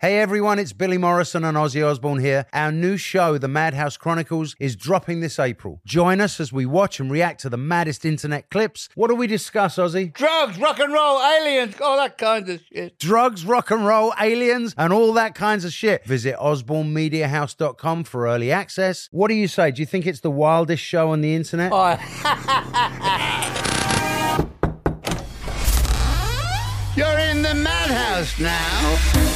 Hey everyone, it's Billy Morrison and Ozzy Osbourne here. Our new show, The Madhouse Chronicles, is dropping this April. Join us as we watch and react to the maddest internet clips. What do we discuss, Ozzy? Drugs, rock and roll, aliens, all that kind of shit. Drugs, rock and roll, aliens, and all that kinds of shit. Visit osbornemediahouse.com for early access. What do you say? Do you think it's the wildest show on the internet? Oh. You're in the madhouse now.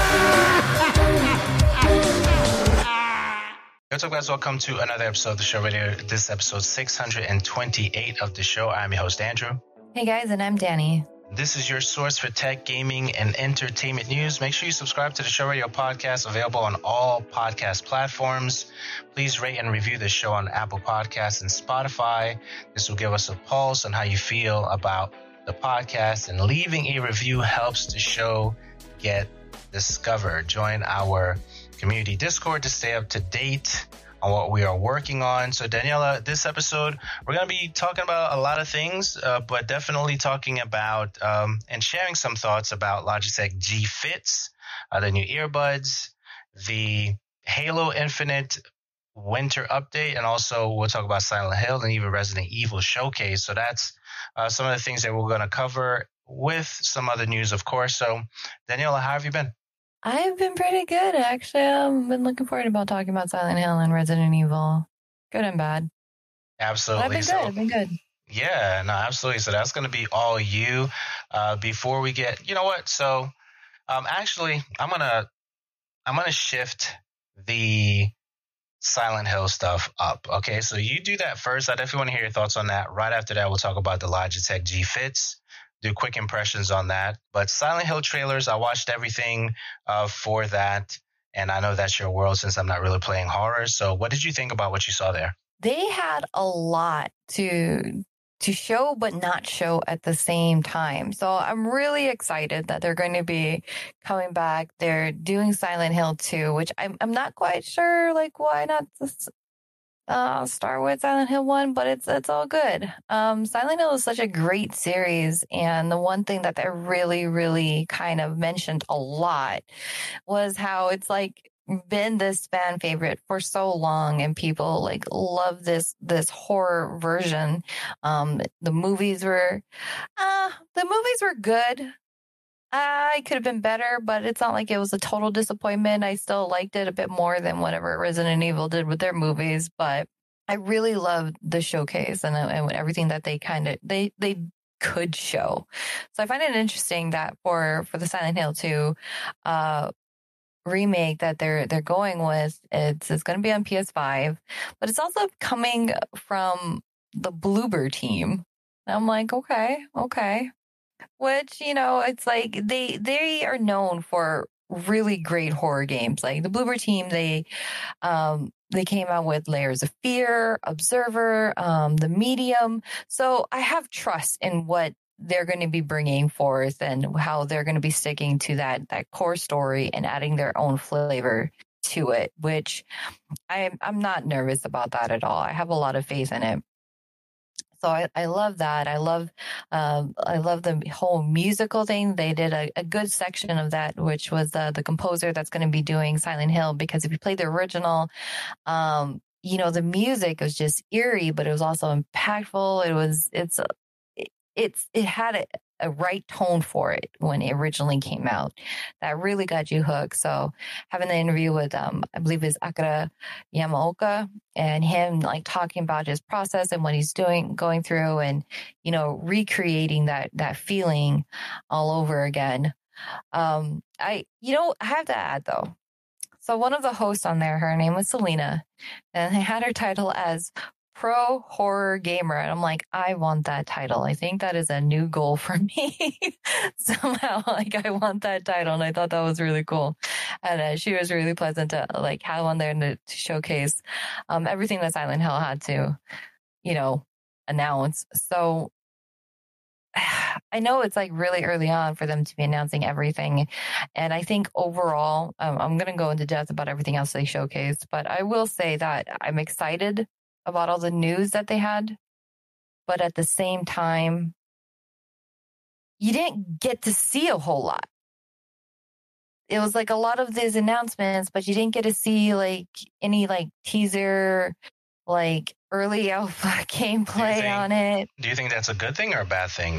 What's up, guys? Welcome to another episode of the show radio. This is episode 628 of the show. I'm your host, Andrew. Hey, guys, and I'm Danny. This is your source for tech, gaming, and entertainment news. Make sure you subscribe to the Show Radio podcast, available on all podcast platforms. Please rate and review the show on Apple Podcasts and Spotify. This will give us a pulse on how you feel about the podcast, and leaving a review helps the show get discovered. Join our community Discord to stay up to date on what we are working on. So Daniela, this episode, we're going to be talking about a lot of things, but definitely talking about and sharing some thoughts about Logitech G Fits, the new earbuds, the Halo Infinite winter update, and also we'll talk about Silent Hill and even Resident Evil Showcase. So that's some of the things that we're going to cover, with some other news, of course. So Daniela, how have you been? I've been pretty good, actually. I've been looking forward about talking about Silent Hill and Resident Evil. Good and bad. Absolutely. But I've been good. Yeah, no, absolutely. So that's going to be all you. Before we get, you know what? So, actually, I'm gonna shift the Silent Hill stuff up. Okay, so you do that first. I definitely want to hear your thoughts on that. Right after that, we'll talk about the Logitech G Fits. Do quick impressions on that. But Silent Hill trailers, I watched everything for that. And I know that's your world since I'm not really playing horror. So what did you think about what you saw there? They had a lot to show but not show at the same time. So I'm really excited that they're going to be coming back. They're doing Silent Hill 2, which I'm not quite sure, like, why not start with Silent Hill 1, but it's all good. Silent Hill is such a great series, and the one thing that they really, really kind of mentioned a lot was how it's like been this fan favorite for so long, and people like love this horror version. The movies were good. I could have been better, but it's not like it was a total disappointment. I still liked it a bit more than whatever Resident Evil did with their movies, but I really loved the showcase and everything that they could show. So I find it interesting that for the Silent Hill 2 remake that they're going with, it's going to be on PS5, but it's also coming from the Bloober team. And I'm like, okay. Which, it's like they are known for really great horror games. Like the Bloober team, they came out with Layers of Fear, Observer, The Medium. So I have trust in what they're going to be bringing forth and how they're going to be sticking to that core story and adding their own flavor to it, which I'm not nervous about that at all. I have a lot of faith in it. So I love that. I love the whole musical thing. They did a good section of that, which was the composer that's going to be doing Silent Hill. Because if you play the original, the music was just eerie, but it was also impactful. It had a right tone for it when it originally came out. That really got you hooked. So having the interview with, I believe it's Akira Yamaoka, and him like talking about his process and what he's going through, and, recreating that feeling all over again. I have to add though. So one of the hosts on there, her name was Selena, and they had her title as Pro Horror Gamer. And I'm like, I want that title. I think that is a new goal for me. Somehow, I want that title. And I thought that was really cool. And she was really pleasant to have on there to showcase everything that Silent Hill had to, announce. So I know it's really early on for them to be announcing everything. And I think overall, I'm going to go into depth about everything else they showcased. But I will say that I'm excited about all the news that they had, but at the same time, you didn't get to see a whole lot. it was like a lot of these announcements, but you didn't get to see like any like teaser, like early alpha gameplay on it. Do you think that's a good thing or a bad thing?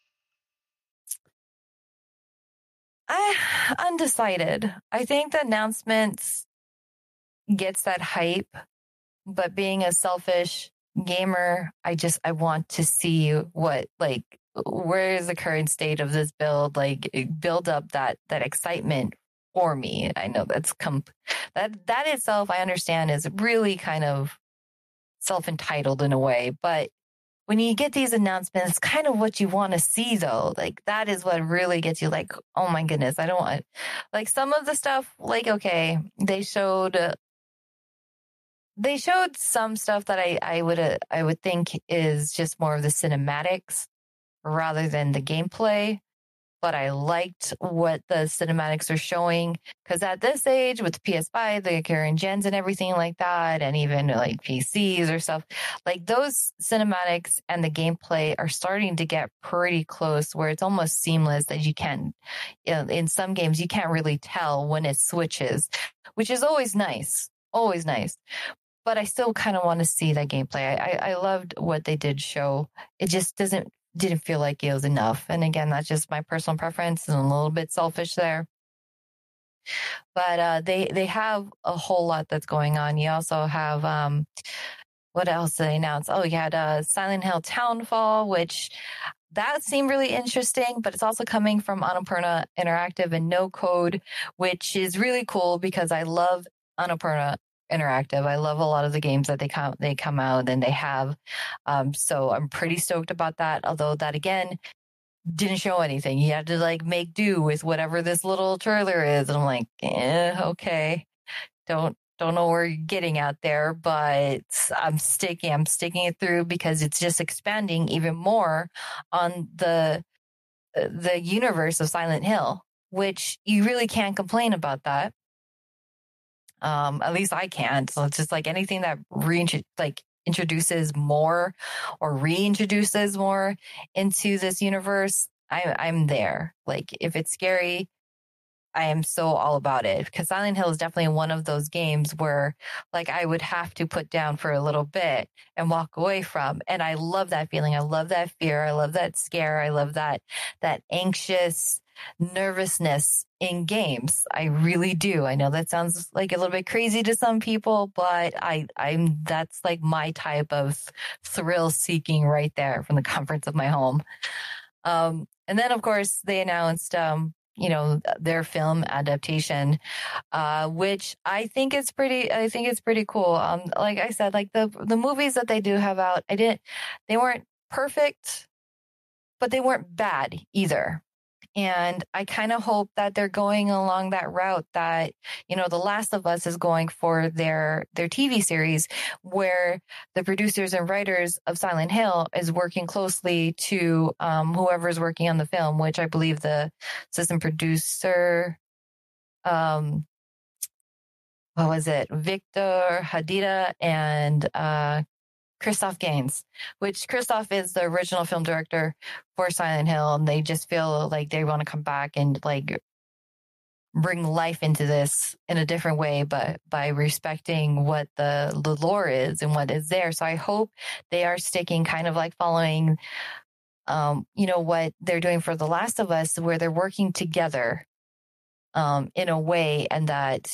Undecided. I think the announcements gets that hype, but being a selfish gamer, I want to see what, like, where is the current state of this build, like build up that excitement for me. I know that itself, I understand, is really kind of self-entitled in a way, but when you get these announcements, it's kind of what you want to see, though. Like, that is what really gets you like, oh my goodness, I don't want, like, some of the stuff, like, okay, they showed some stuff that I would think is just more of the cinematics rather than the gameplay. But I liked what the cinematics are showing, because at this age with the PS5, the current gens and everything like that, and even like PCs or stuff, like those cinematics and the gameplay are starting to get pretty close where it's almost seamless that you can't, in some games, you can't really tell when it switches, which is always nice. Always nice. But I still kind of want to see that gameplay. I loved what they did show. It just didn't feel like it was enough. And again, that's just my personal preference and a little bit selfish there. But they have a whole lot that's going on. You also have, what else did they announce? Oh, you had Silent Hill Townfall, which that seemed really interesting, but it's also coming from Annapurna Interactive and No Code, which is really cool because I love Annapurna Interactive. I love a lot of the games that they come out and they have. So I'm pretty stoked about that. Although that again didn't show anything. You had to like make do with whatever this little trailer is. And I'm like, okay. Don't know where you're getting out there, but I'm sticking it through because it's just expanding even more on the universe of Silent Hill, which you really can't complain about that. At least I can't. So it's just like anything that introduces more or reintroduces more into this universe, I'm there. Like if it's scary, I am so all about it, because Silent Hill is definitely one of those games where like I would have to put down for a little bit and walk away from. And I love that feeling. I love that fear. I love that scare. I love that anxious nervousness in games. I really do. I know that sounds like a little bit crazy to some people, but I'm that's like my type of thrill seeking right there from the comforts of my home. And then of course they announced their film adaptation, which I think it's pretty cool. Like I said, like the movies that they do have out, they weren't perfect, but they weren't bad either. And I kind of hope that they're going along that route that, The Last of Us is going for their TV series, where the producers and writers of Silent Hill is working closely to whoever's working on the film, which I believe the assistant producer, what was it? Victor Hadida and Christoph Gaines, which Christoph is the original film director for Silent Hill, and they just feel like they want to come back and like bring life into this in a different way, but by respecting what the lore is and what is there. So I hope they are sticking kind of like following, what they're doing for The Last of Us, where they're working together in a way, and that,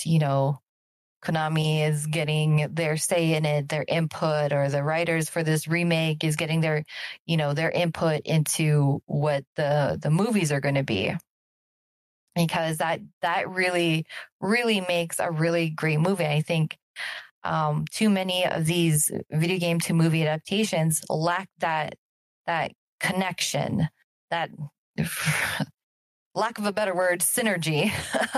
Konami is getting their say in it, their input, or the writers for this remake is getting their input into what the movies are going to be. Because that really, really makes a really great movie. I think too many of these video game to movie adaptations lack that connection, that lack of a better word, synergy,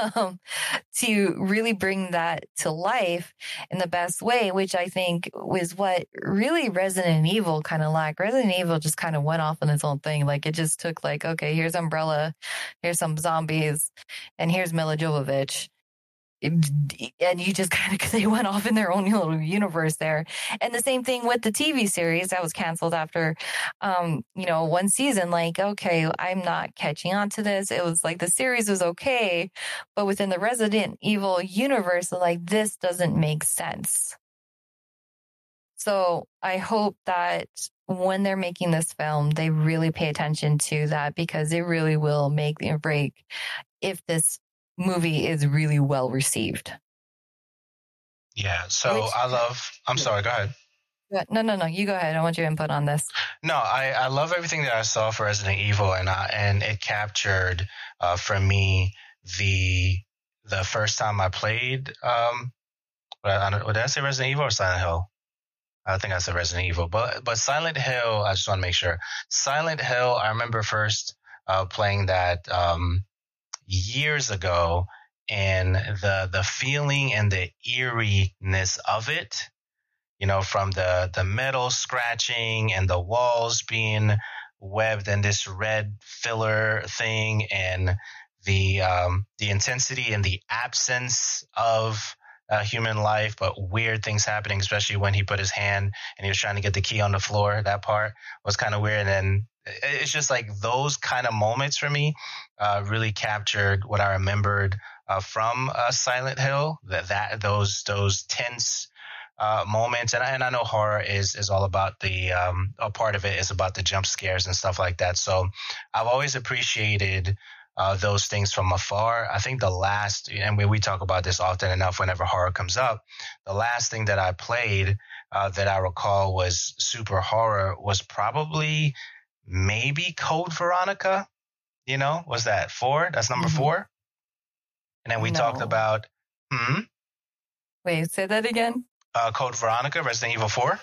to really bring that to life in the best way, which I think was what really Resident Evil kind of lacked. Resident Evil just kind of went off on its own thing. Like it just took like, okay, here's Umbrella, here's some zombies, and here's Mila Jovovich. and you just kind of, they went off in their own little universe there. And the same thing with the TV series that was canceled after, one season. Like, okay, I'm not catching on to this. It was like the series was okay, but within the Resident Evil universe, like, this doesn't make sense. So I hope that when they're making this film, they really pay attention to that, because it really will make or break if this movie is really well received. Yeah. So I'm sorry, go ahead. No, you go ahead. I want your input on this. No, I love everything that I saw for Resident Evil, and it captured for me the first time I played. Did I say Resident Evil or Silent Hill? I think I said Resident Evil, but Silent Hill. I just want to make sure. Silent Hill. I remember first playing that years ago, and the feeling and the eeriness of it. From the metal scratching and the walls being webbed in this red filler thing, and the intensity and the absence of human life, but weird things happening, especially when he put his hand and he was trying to get the key on the floor. That part was kind of weird. And then it's just like those kind of moments for me really captured what I remembered from Silent Hill, those tense moments. And I know horror is all about a part of it is about the jump scares and stuff like that. So I've always appreciated those things from afar. I think the last, and we talk about this often enough whenever horror comes up, the last thing that I played that I recall was super horror was probably maybe Code Veronica. Was that 4? That's number 4. And then we talked about, Wait, say that again. Code Veronica, Resident Evil 4.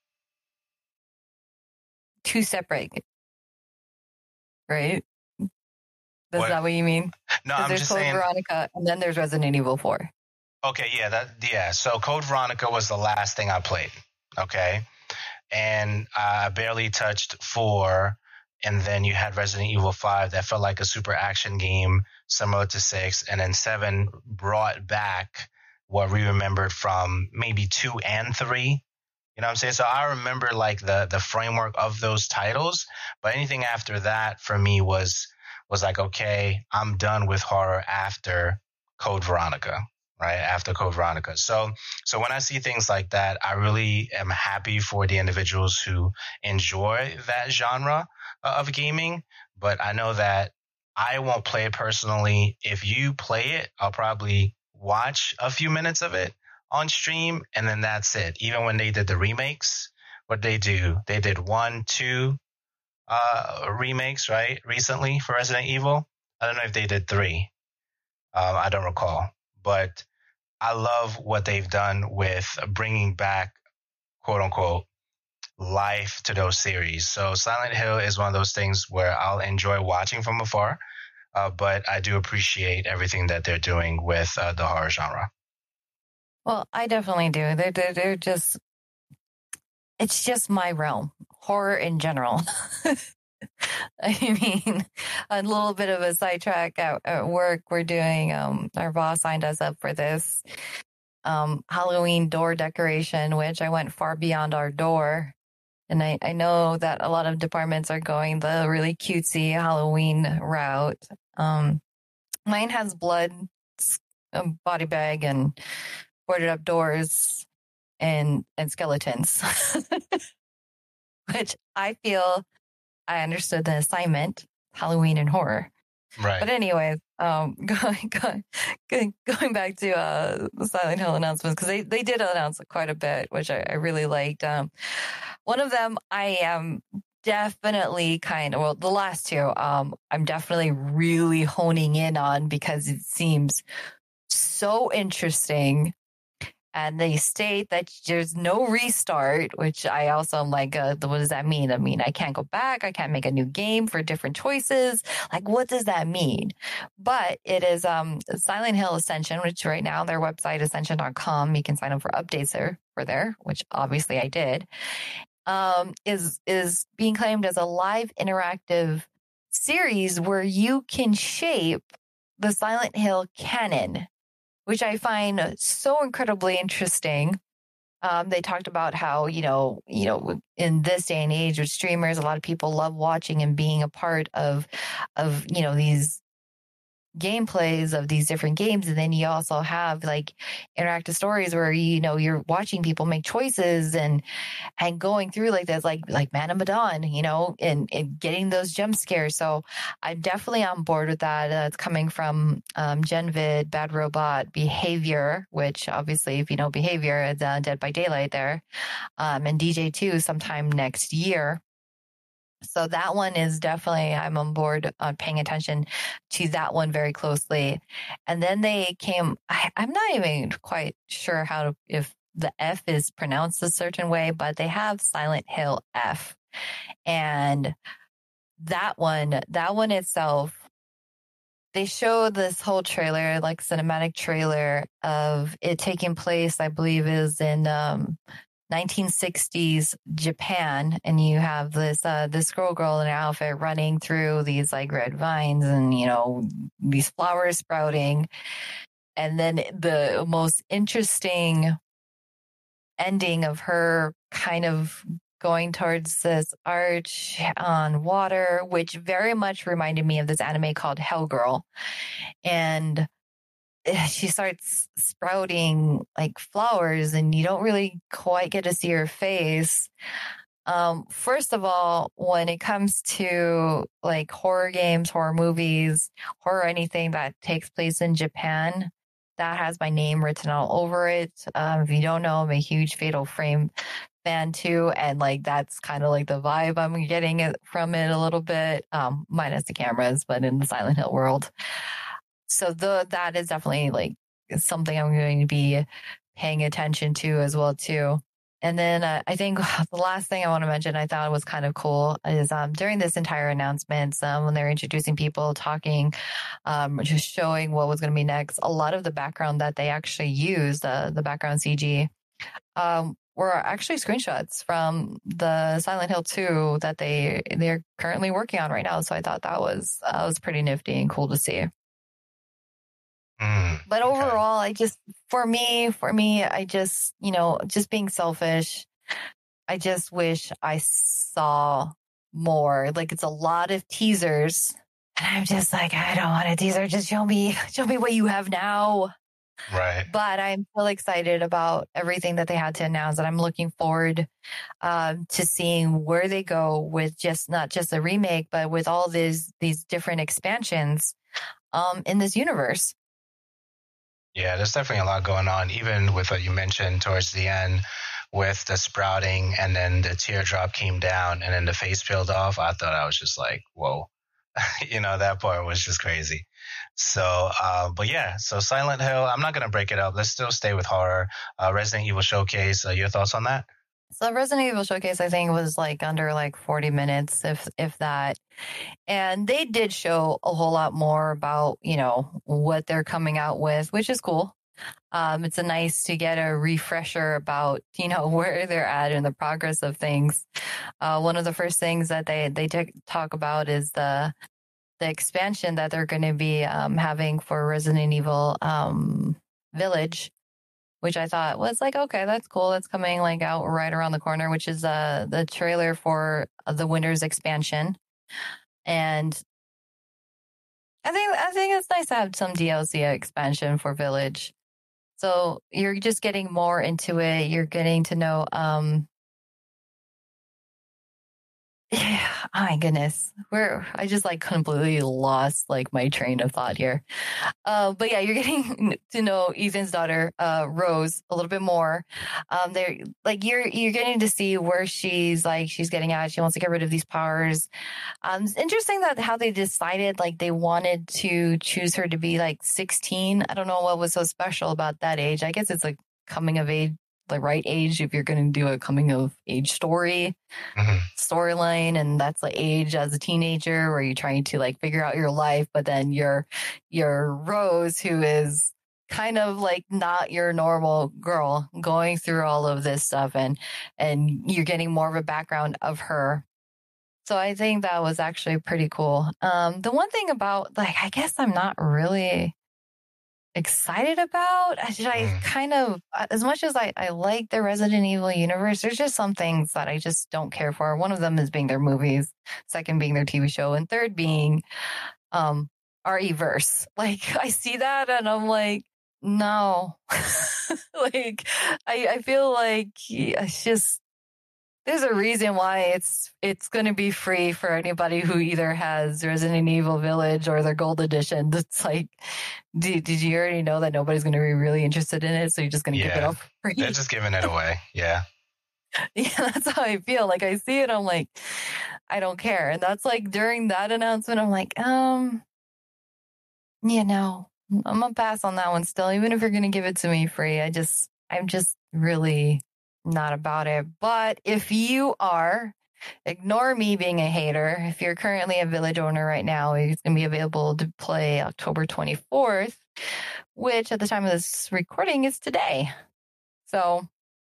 2 separate, right? Is that what you mean? No, I'm just saying. There's Code Veronica, and then there's Resident Evil 4. Okay, yeah, So Code Veronica was the last thing I played. Okay, and I barely touched 4, and then you had Resident Evil 5 that felt like a super action game, similar to 6, and then 7 brought back what we remembered from maybe 2 and 3. You know what I'm saying? So I remember like the framework of those titles, but anything after that for me was like, okay, I'm done with horror after Code Veronica, right? After Code Veronica. So when I see things like that, I really am happy for the individuals who enjoy that genre of gaming. But I know that I won't play it personally. If you play it, I'll probably watch a few minutes of it on stream, and then that's it. Even when they did the remakes, what they did 1, 2 remakes, right? Recently for Resident Evil. I don't know if they did 3. I don't recall, but I love what they've done with bringing back, quote unquote, life to those series. So Silent Hill is one of those things where I'll enjoy watching from afar, but I do appreciate everything that they're doing with the horror genre. Well, I definitely do. They're just, it's just my realm. Horror in general. I mean, a little bit of a sidetrack at work. We're doing, our boss signed us up for this Halloween door decoration, which I went far beyond our door. And I know that a lot of departments are going the really cutesy Halloween route. Mine has blood, a body bag, and boarded up doors and skeletons. Which I feel I understood the assignment, Halloween and horror. Right. But anyways, going back to the Silent Hill announcements, because they did announce quite a bit, which I really liked. One of them I am definitely the last two, I'm definitely really honing in on because it seems so interesting. And they state that there's no restart, which I also am like, what does that mean? I mean, I can't go back. I can't make a new game for different choices. Like, what does that mean? But it is Silent Hill Ascension, which right now their website, ascension.com, you can sign up for updates there, which obviously I did, is being claimed as a live interactive series where you can shape the Silent Hill canon. which I find so incredibly interesting. They talked about how, in this day and age with streamers, a lot of people love watching and being a part of, these gameplays of these different games. And then you also have like interactive stories where, you're watching people make choices and going through like this, like Man of Medan, and getting those jump scares. So I'm definitely on board with that. It's coming from Genvid, Bad Robot, Behavior, which obviously, if you know Behavior, it's Dead by Daylight there, and DJ2 sometime next year. So that one is definitely, I'm on board on paying attention to that one very closely. And then they came, I'm not even quite sure if the F is pronounced a certain way, but they have Silent Hill F. And that one itself, they show this whole trailer, like cinematic trailer of it taking place, I believe is in 1960s Japan, and you have this girl in an outfit running through these like red vines and these flowers sprouting, and then the most interesting ending of her kind of going towards this arch on water, which very much reminded me of this anime called Hellgirl, and she starts sprouting like flowers and you don't really quite get to see her face. First of all, when it comes to like horror games, horror movies, horror anything that takes place in Japan, that has my name written all over it. If you don't know, I'm a huge Fatal Frame fan too. And like, that's kind of like the vibe I'm getting from it a little bit, minus the cameras, but in the Silent Hill world. So that is definitely like something I'm going to be paying attention to as well too. And then I think the last thing I want to mention I thought was kind of cool is during this entire announcement, when they're introducing people, talking, just showing what was going to be next, a lot of the background that they actually used, the background CG, were actually screenshots from the Silent Hill 2 that they're currently working on right now. So I thought that was pretty nifty and cool to see. But overall, for me, I just, just being selfish, I just wish I saw more. Like, it's a lot of teasers and I'm just like, I don't want a teaser. Just show me what you have now. Right. But I'm still excited about everything that they had to announce, and I'm looking forward to seeing where they go with not just a remake, but with all these different expansions in this universe. Yeah, there's definitely a lot going on, even with what you mentioned towards the end with the sprouting and then the teardrop came down and then the face peeled off. I thought I was just like, whoa, that part was just crazy. So, but yeah, so Silent Hill, I'm not going to break it up. Let's still stay with horror. Resident Evil Showcase, your thoughts on that? So Resident Evil Showcase, I think, was like under like 40 minutes, if that. And they did show a whole lot more about, what they're coming out with, which is cool. It's nice to get a refresher about, where they're at in the progress of things. One of the first things that they talk about is the expansion that they're going to be having for Resident Evil Village, which I thought was like, okay, that's cool. It's coming like out right around the corner, which is the trailer for the Winter's expansion. And I think it's nice to have some DLC expansion for Village. So you're just getting more into it. You're getting to know, yeah, oh my goodness. I just like completely lost like my train of thought here. But yeah, you're getting to know Ethan's daughter, Rose, a little bit more. They're like, you're getting to see where she's getting at. She wants to get rid of these powers. It's interesting that how they decided like they wanted to choose her to be like 16. I don't know what was so special about that age. I guess it's like coming of age, the right age if you're going to do a coming of age storyline, and that's the age as a teenager where you're trying to like figure out your life, but then you're Rose, who is kind of like not your normal girl going through all of this stuff, and you're getting more of a background of her. So I think that was actually pretty cool. The one thing about like, I guess I'm not really excited about. I kind of, as much as I like the Resident Evil universe, there's just some things that I just don't care for. One of them is being their movies, second being their TV show, and third being RE-verse. Like, I see that and I'm like, no. Like, I feel like it's just, there's a reason why it's going to be free for anybody who either has Resident Evil Village or their Gold Edition. It's like, did you already know that nobody's going to be really interested in it? So you're just going to give it up for free? They're just giving it away. Yeah. Yeah, that's how I feel. Like, I see it, I'm like, I don't care. And that's like during that announcement, I'm like, I'm going to pass on that one still, even if you're going to give it to me free. I'm just really not about it. But if you are, ignore me being a hater. If you're currently a Village owner right now, it's going to be available to play October 24th, which at the time of this recording is today. So,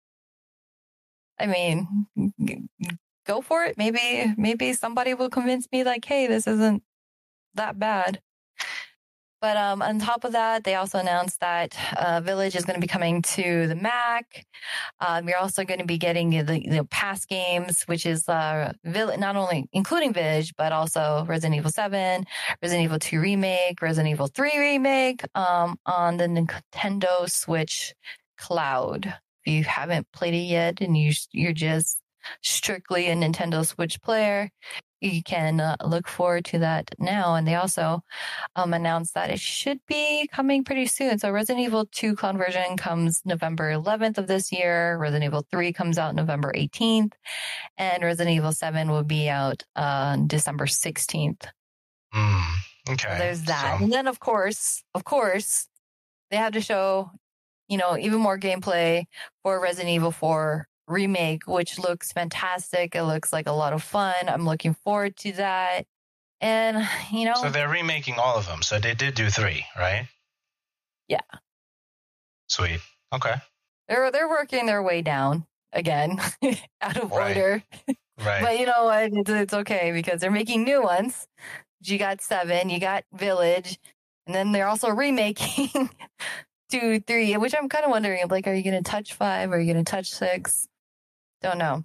I mean, go for it. Maybe somebody will convince me like, hey, this isn't that bad. But on top of that, they also announced that Village is going to be coming to the Mac. You're also going to be getting the past games, which is not only including Village, but also Resident Evil 7, Resident Evil 2 Remake, Resident Evil 3 Remake on the Nintendo Switch Cloud. If you haven't played it yet and you're just strictly a Nintendo Switch player, you can look forward to that now. And they also announced that it should be coming pretty soon. So Resident Evil 2 Cloud version comes November 11th of this year. Resident Evil 3 comes out November 18th. And Resident Evil 7 will be out December 16th. Okay. So there's that. And then, of course, they have to show, even more gameplay for Resident Evil 4 Remake, which looks fantastic. It looks like a lot of fun. I'm looking forward to that. And, So they're remaking all of them. So they did do 3, right? Yeah. Sweet. Okay. They're working their way down again, out of order. Right. But you know what? It's okay because they're making new ones. You got 7, you got Village, and then they're also remaking 2, 3, which I'm kind of wondering, like, are you going to touch 5? Are you going to touch 6? Don't know.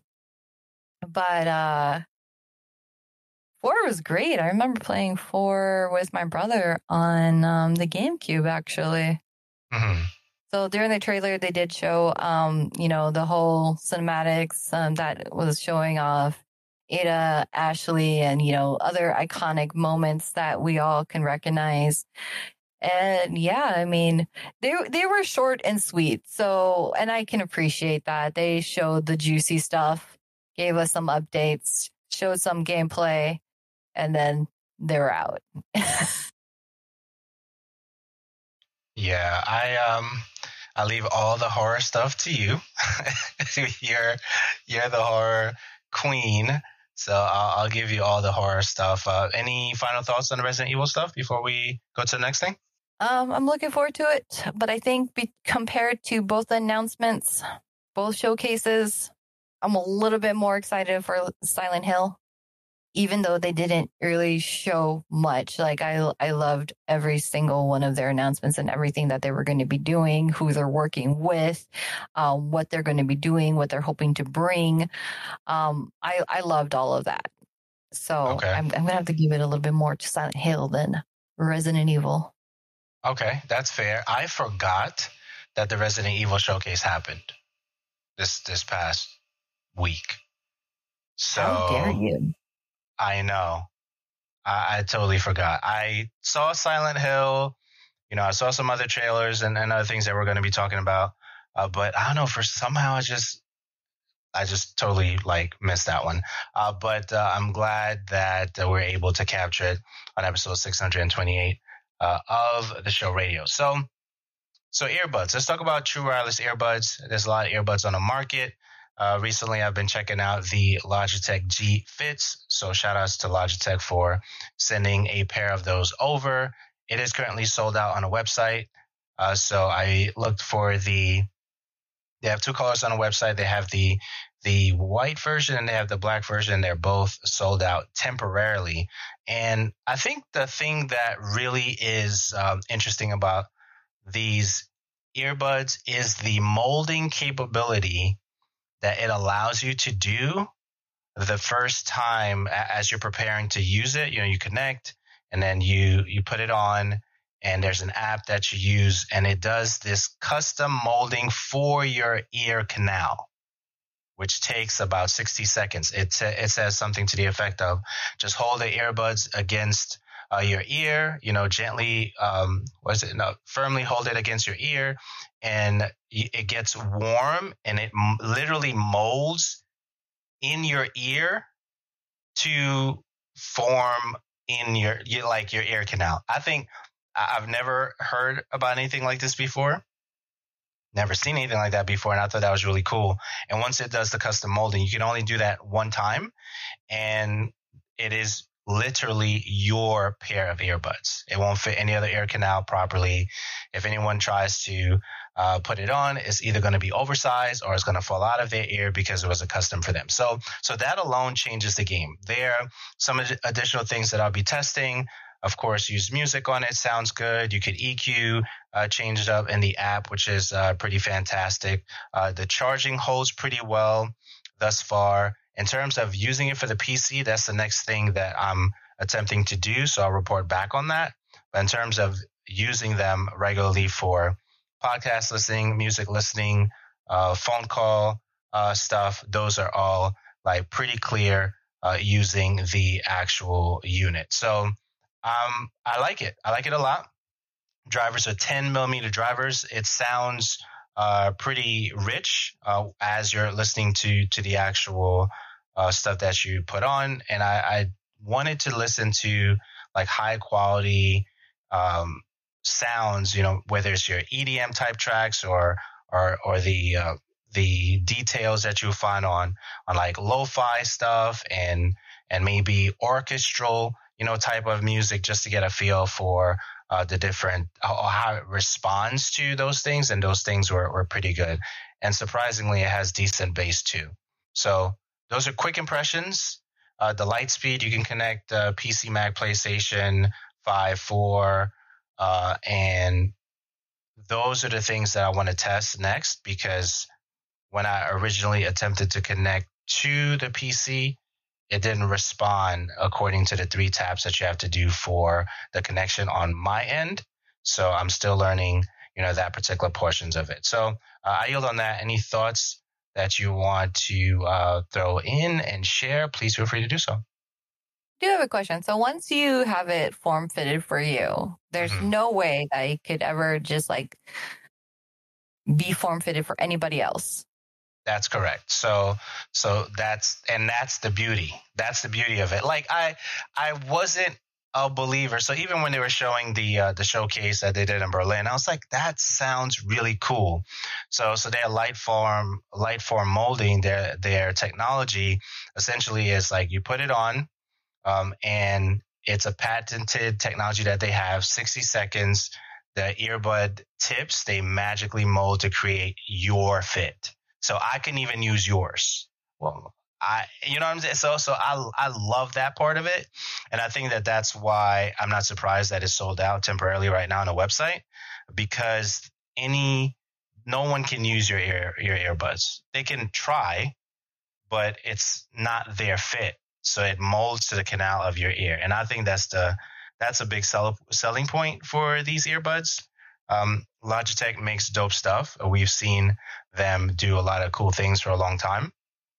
But 4 was great. I remember playing 4 with my brother on the GameCube, actually. Mm-hmm. So during the trailer, they did show, the whole cinematics that was showing off Ada, Ashley, and, other iconic moments that we all can recognize. And yeah, I mean, they were short and sweet. So, and I can appreciate that. They showed the juicy stuff, gave us some updates, showed some gameplay, and then they were out. Yeah, I leave all the horror stuff to you. You're the horror queen. So I'll give you all the horror stuff. Any final thoughts on the Resident Evil stuff before we go to the next thing? I'm looking forward to it, but I think compared to both the announcements, both showcases, I'm a little bit more excited for Silent Hill, even though they didn't really show much. Like I loved every single one of their announcements and everything that they were going to be doing, who they're working with, what they're going to be doing, what they're hoping to bring. I loved all of that. So okay. I'm going to have to give it a little bit more to Silent Hill than Resident Evil. Okay, that's fair. I forgot that the Resident Evil showcase happened this past week. So how dare you? I know. I totally forgot. I saw Silent Hill. I saw some other trailers and other things that we're going to be talking about. But I don't know, somehow I just totally missed that one. But I'm glad that we're able to capture it on episode 628 of the show radio. So earbuds. Let's talk about true wireless earbuds. There's a lot of earbuds on the market. Recently, I've been checking out the Logitech G Fits. So shout outs to Logitech for sending a pair of those over. It is currently sold out on a website. So I looked for they have 2 colors on the website. They have the white version and they have the black version. They're both sold out temporarily. And I think the thing that really is interesting about these earbuds is the molding capability that it allows you to do the first time as you're preparing to use it. You connect and then you put it on, and there's an app that you use, and it does this custom molding for your ear canal, which takes about 60 seconds. It says something to the effect of just hold the earbuds against your ear, gently, firmly hold it against your ear, and it gets warm, and it literally molds in your ear to form in your ear canal. I think I've never heard about anything like this before. Never seen anything like that before, and I thought that was really cool. And once it does the custom molding, you can only do that one time, and it is literally your pair of earbuds. It won't fit any other ear canal properly. If anyone tries to put it on, it's either going to be oversized or it's going to fall out of their ear because it was a custom for them. So that alone changes the game. There are some additional things that I'll be testing. Of course, use music on it. Sounds good. You could EQ, change it up in the app, which is pretty fantastic. The charging holds pretty well thus far. In terms of using it for the PC, that's the next thing that I'm attempting to do. So I'll report back on that. But in terms of using them regularly for podcast listening, music listening, phone call stuff, those are all like pretty clear using the actual unit. So I like it. I like it a lot. Drivers are 10 millimeter drivers. It sounds pretty rich as you're listening to the actual stuff that you put on. And I wanted to listen to like high quality sounds, whether it's your EDM type tracks or the details that you find on like lo-fi stuff and maybe orchestral, type of music, just to get a feel for the different, how it responds to those things. And those things were pretty good. And surprisingly, it has decent bass too. So those are quick impressions. The light speed, you can connect PC, Mac, PlayStation 5, 4, and those are the things that I want to test next, because when I originally attempted to connect to the PC, it didn't respond according to the 3 taps that you have to do for the connection on my end. So I'm still learning, that particular portions of it. So I yield on that. Any thoughts that you want to throw in and share, please feel free to do so. I do have a question. So once you have it form fitted for you, there's no way that it could ever just like be form fitted for anybody else. That's correct. So that's the beauty. That's the beauty of it. Like I wasn't a believer. So even when they were showing the showcase that they did in Berlin, I was like, that sounds really cool. So their light form molding, their technology essentially is like you put it on, and it's a patented technology that they have. 60 seconds, the earbud tips, they magically mold to create your fit. So I can even use yours. Well, you know what I'm saying? So I love that part of it. And I think that that's why I'm not surprised that it's sold out temporarily right now on the website, because no one can use your earbuds. They can try, but it's not their fit. So it molds to the canal of your ear. And I think that's a big selling point for these earbuds. Logitech makes dope stuff. We've seen them do a lot of cool things for a long time,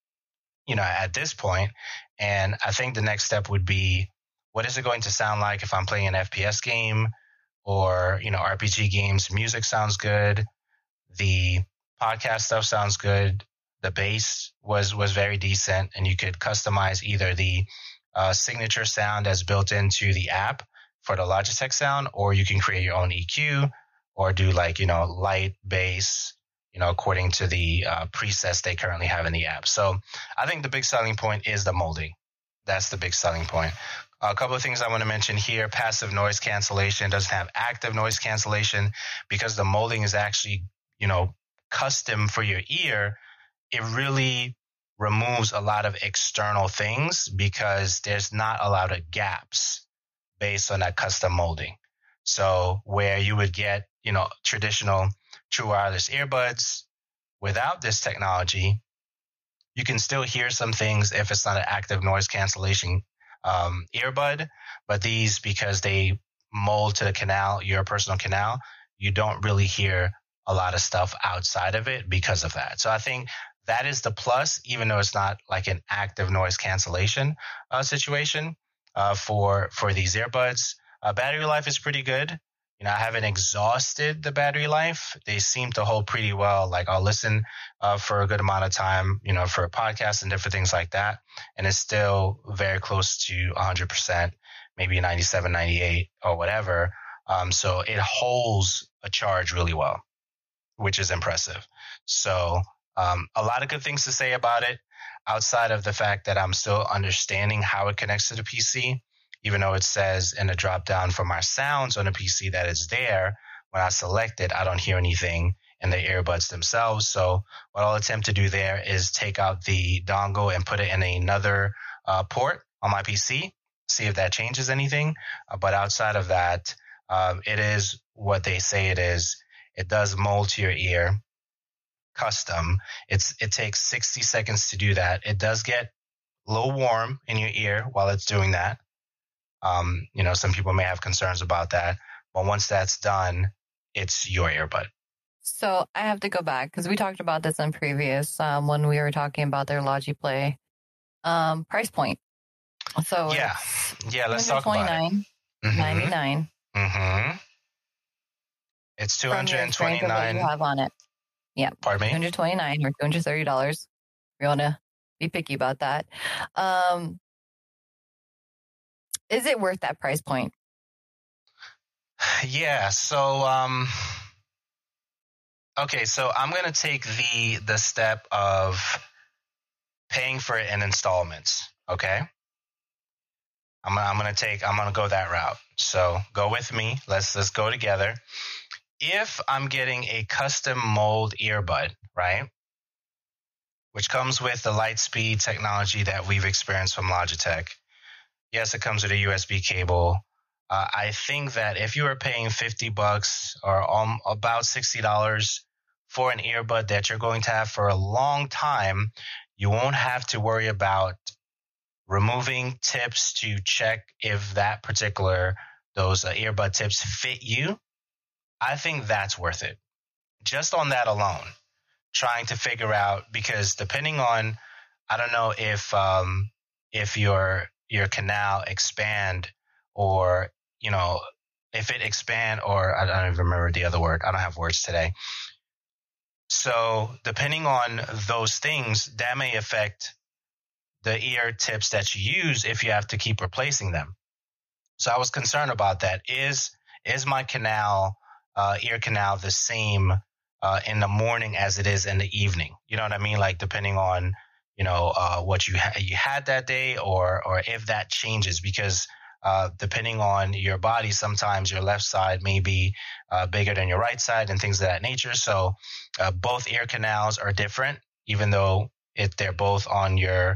at this point. And I think the next step would be, what is it going to sound like if I'm playing an FPS game or, RPG games? Music sounds good. The podcast stuff sounds good. The bass was very decent, and you could customize either the signature sound that's built into the app for the Logitech sound, or you can create your own EQ or do light bass, according to the presets they currently have in the app. So I think the big selling point is the molding. That's the big selling point. A couple of things I want to mention here. Passive noise cancellation. Doesn't have active noise cancellation because the molding is actually, custom for your ear. It really removes a lot of external things because there's not a lot of gaps based on that custom molding. So where you would get traditional true wireless earbuds, without this technology, you can still hear some things if it's not an active noise cancellation earbud. But these, because they mold to the canal, your personal canal, you don't really hear a lot of stuff outside of it because of that. So I think that is the plus, even though it's not like an active noise cancellation situation for these earbuds. Battery life is pretty good. I haven't exhausted the battery life. They seem to hold pretty well. Like I'll listen for a good amount of time, for a podcast and different things like that. And it's still very close to 100%, maybe 97, 98 or whatever. So it holds a charge really well, which is impressive. So a lot of good things to say about it, outside of the fact that I'm still understanding how it connects to the PC. Even though it says in the drop down for my sounds on the PC that it's there, when I select it, I don't hear anything in the earbuds themselves. So what I'll attempt to do there is take out the dongle and put it in another port on my PC, see if that changes anything. But outside of that, it is what they say it is. It does mold to your ear, custom. It takes 60 seconds to do that. It does get a little warm in your ear while it's doing that. Some people may have concerns about that, but once that's done, it's your earbud. So I have to go back because we talked about this in previous when we were talking about their Logiplay price point. So yeah, let's talk about it. $229.99. Mm-hmm. It's $229. You have on it. Yeah. Pardon me? $229 or $230. We want to be picky about that. Is it worth that price point? Yeah. So, okay. So I'm going to take the step of paying for it in installments. Okay. I'm going to go that route. So go with me. Let's go together. If I'm getting a custom mold earbud, right, which comes with the Lightspeed technology that we've experienced from Logitech. Yes, it comes with a USB cable. I think that if you are paying $50 or about $60 for an earbud that you're going to have for a long time, you won't have to worry about removing tips to check if those earbud tips fit you. I think that's worth it. Just on that alone, trying to figure out, because depending on, I don't know if your canal expand or, if it expand or I don't even remember the other word. I don't have words today. So depending on those things, that may affect the ear tips that you use if you have to keep replacing them. So I was concerned about that. Is my ear canal the same in the morning as it is in the evening? You know what I mean? Like depending on what you had that day, or if that changes, because depending on your body, sometimes your left side may be bigger than your right side and things of that nature. So both ear canals are different, even though they're both on your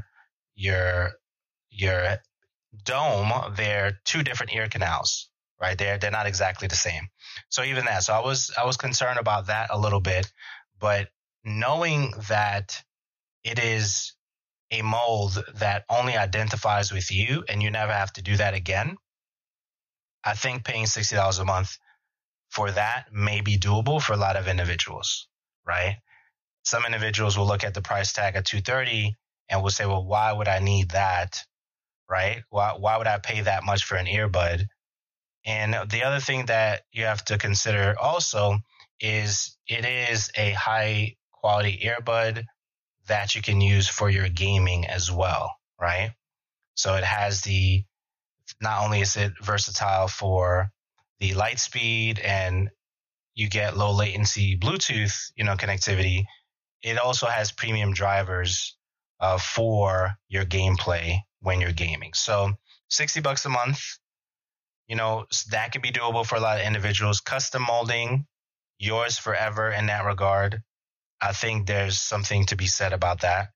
dome. They're two different ear canals, right? They're not exactly the same. So even that. So I was concerned about that a little bit, but knowing that it is a mold that only identifies with you and you never have to do that again, I think paying $60 a month for that may be doable for a lot of individuals, right? Some individuals will look at the price tag at $230 and will say, well, why would I need that, right? Why would I pay that much for an earbud? And the other thing that you have to consider also is it is a high quality earbud that you can use for your gaming as well, right? So it has not only is it versatile for the Lightspeed and you get low latency Bluetooth, connectivity, it also has premium drivers for your gameplay when you're gaming. So $60 a month, that can be doable for a lot of individuals. Custom molding, yours forever in that regard. I think there's something to be said about that.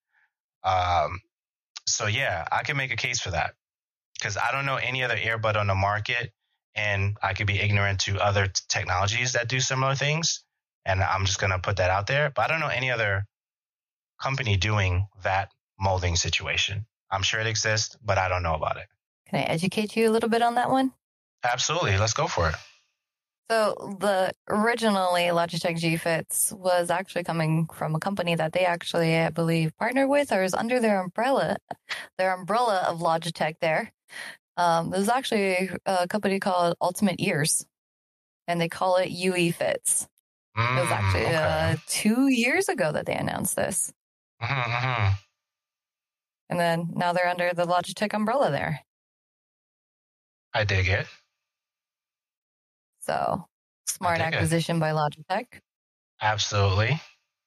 So yeah, I can make a case for that because I don't know any other earbud on the market and I could be ignorant to other technologies that do similar things. And I'm just going to put that out there. But I don't know any other company doing that molding situation. I'm sure it exists, but I don't know about it. Can I educate you a little bit on that one? Absolutely. Let's go for it. So the originally Logitech G Fits was actually coming from a company that they actually, I believe, partnered with or is under their umbrella of Logitech there. There's actually a company called Ultimate Ears, and they call it UE Fits. It was actually 2 years ago that they announced this. Mm-hmm. And then now they're under the Logitech umbrella there. I dig it. So, smart acquisition by Logitech. Absolutely.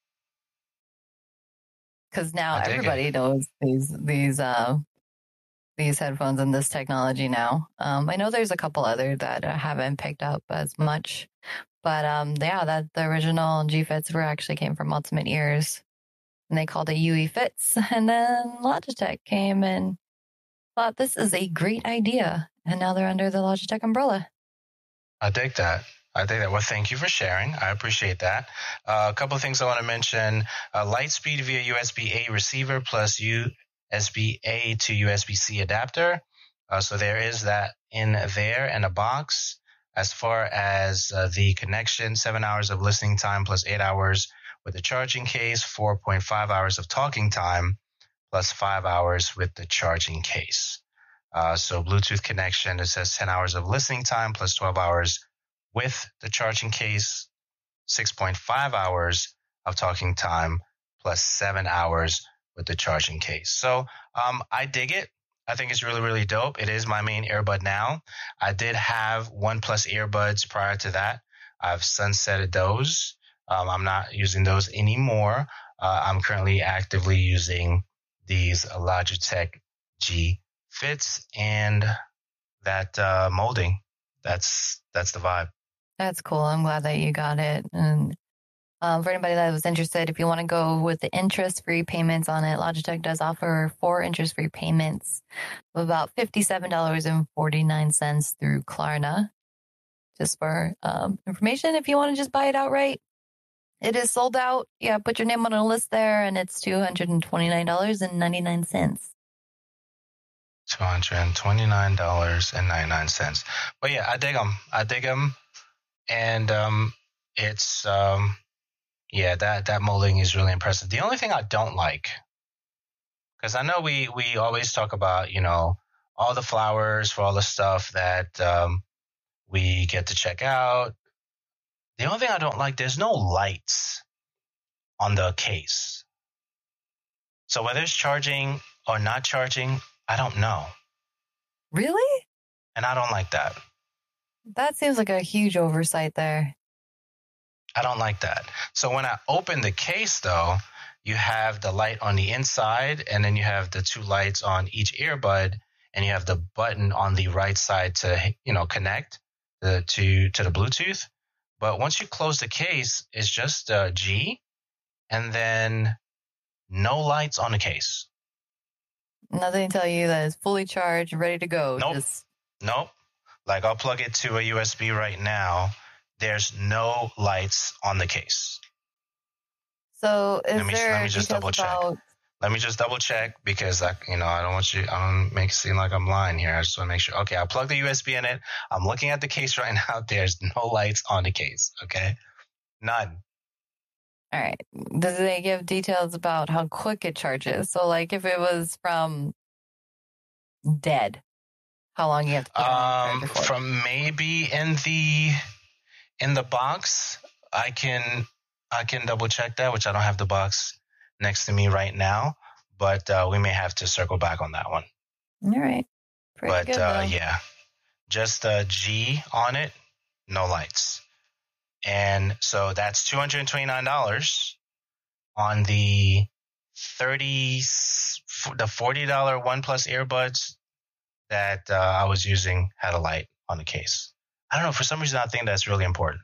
Because now everybody knows these headphones and this technology now. I know there's a couple other that I haven't picked up as much. But that the original G Fits actually came from Ultimate Ears. And they called it UE Fits. And then Logitech came and thought this is a great idea. And now they're under the Logitech umbrella. I dig that. Well, thank you for sharing. I appreciate that. A couple of things I want to mention. Lightspeed via USB-A receiver plus USB-A to USB-C adapter. So there is that in there in a box. As far as the connection, 7 hours of listening time plus 8 hours with the charging case, 4.5 hours of talking time plus 5 hours with the charging case. So Bluetooth connection, it says 10 hours of listening time plus 12 hours with the charging case, 6.5 hours of talking time plus 7 hours with the charging case. So I dig it. I think it's really, really dope. It is my main earbud now. I did have OnePlus earbuds prior to that. I've sunsetted those. I'm not using those anymore. I'm currently actively using these Logitech G Fits and that molding. That's the vibe. That's cool. I'm glad that you got it. And for anybody that was interested, if you want to go with the interest-free payments on it, Logitech does offer 4 interest-free payments of about $57.49 through Klarna. Just for information, if you want to just buy it outright, it is sold out. Yeah, put your name on a list there, and it's $229.99. $229.99. But yeah, I dig them. And it's... Yeah, that molding is really impressive. The only thing I don't like, because I know we always talk about, all the flowers for all the stuff that we get to check out. The only thing I don't like, there's no lights on the case. So whether it's charging or not charging, I don't know. Really? And I don't like that. That seems like a huge oversight there. I don't like that. So when I open the case, though, you have the light on the inside, and then you have the 2 lights on each earbud, and you have the button on the right side to, connect to the Bluetooth. But once you close the case, it's just a G, and then no lights on the case. Nothing to tell you that it's fully charged, ready to go. Nope. Like I'll plug it to a USB right now. There's no lights on the case. So let me just double check. Let me just double check because I don't want you. I don't make it seem like I'm lying here. I just want to make sure. Okay, I plugged the USB in it. I'm looking at the case right now. There's no lights on the case. Okay, none. All right. Does they give details about how quick it charges? So, like, if it was from dead, how long you have to put it on the charger for? From maybe in the box, I can double check that, which I don't have the box next to me right now, but we may have to circle back on that one. All right. Pretty good, yeah, just a G on it, no lights. And so that's $229 on the $40 OnePlus earbuds that I was using had a light on the case. I don't know. For some reason, I think that's really important.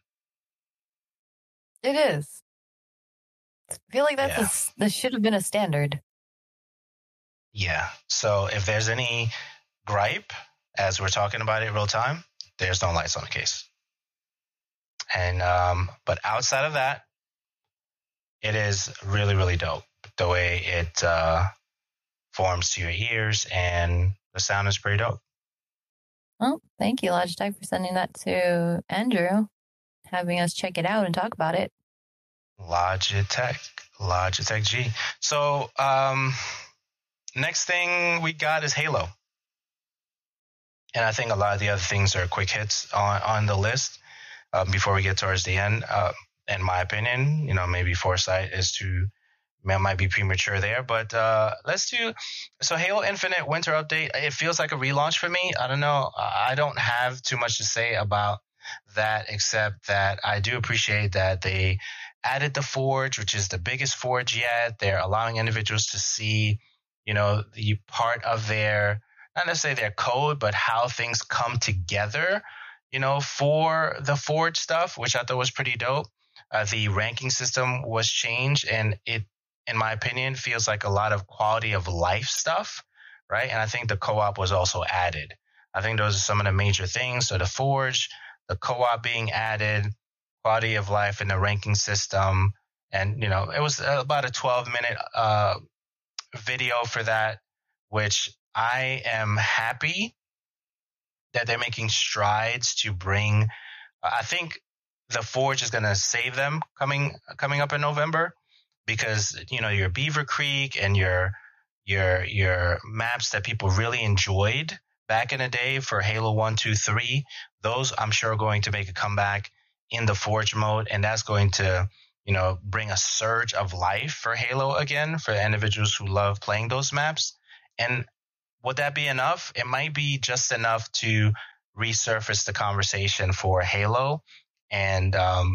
It is. I feel like that should have been a standard. Yeah. So if there's any gripe, as we're talking about it real time, there's no lights on the case. And but outside of that, it is really, really dope the way it forms to your ears, and the sound is pretty dope. Well, thank you, Logitech, for sending that to Andrew, having us check it out and talk about it. Logitech G. So next thing we got is Halo. And I think a lot of the other things are quick hits on the list before we get towards the end. In my opinion, maybe foresight might be premature there, but let's do. So Halo Infinite Winter Update, it feels like a relaunch for me. I don't know. I don't have too much to say about that, except that I do appreciate that they added the Forge, which is the biggest Forge yet. They're allowing individuals to see, the part of their, not necessarily their code, but how things come together, for the Forge stuff, which I thought was pretty dope. The ranking system was changed, and it, in my opinion, feels like a lot of quality of life stuff, right? And I think the co-op was also added. I think those are some of the major things. So the Forge, the co-op being added, quality of life in the ranking system. And, it was about a 12-minute video for that, which I am happy that they're making strides to bring. I think the Forge is going to save them coming up in November, because your Beaver Creek and your maps that people really enjoyed back in the day for Halo 1, 2, 3, those I'm sure are going to make a comeback in the Forge mode, and that's going to bring a surge of life for Halo again for individuals who love playing those maps. And would that be enough? It might be just enough to resurface the conversation for Halo, and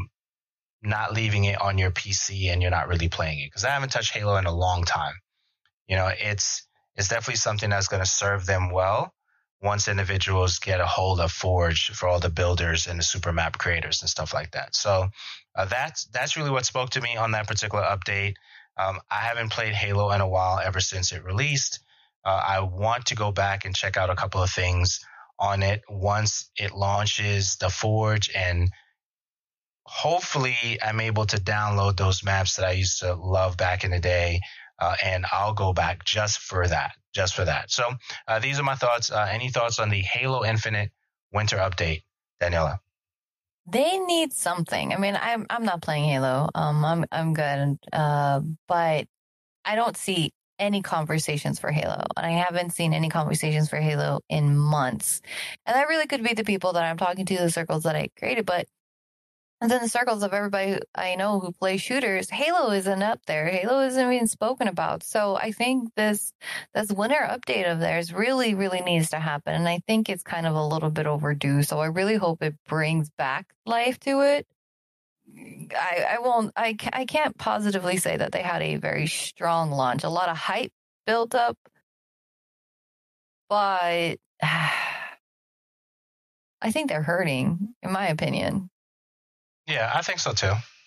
not leaving it on your PC and you're not really playing it. Because I haven't touched Halo in a long time. It's definitely something that's going to serve them well once individuals get a hold of Forge for all the builders and the super map creators and stuff like that. So that's really what spoke to me on that particular update. I haven't played Halo in a while, ever since it released. I want to go back and check out a couple of things on it once it launches the Forge, and hopefully I'm able to download those maps that I used to love back in the day, and I'll go back just for that. So these are my thoughts. Any thoughts on the Halo Infinite Winter Update, Daniela? They need something. I mean, I'm not playing Halo. I'm good, but I don't see any conversations for Halo, and I haven't seen any conversations for Halo in months. And that really could be the people that I'm talking to, the circles that I created, but within the circles of everybody I know who play shooters, Halo isn't up there. Halo isn't even spoken about. So I think this winter update of theirs really, really needs to happen. And I think it's kind of a little bit overdue. So I really hope it brings back life to it. I can't positively say that they had a very strong launch. A lot of hype built up, but I think they're hurting, in my opinion. Yeah, I think so too.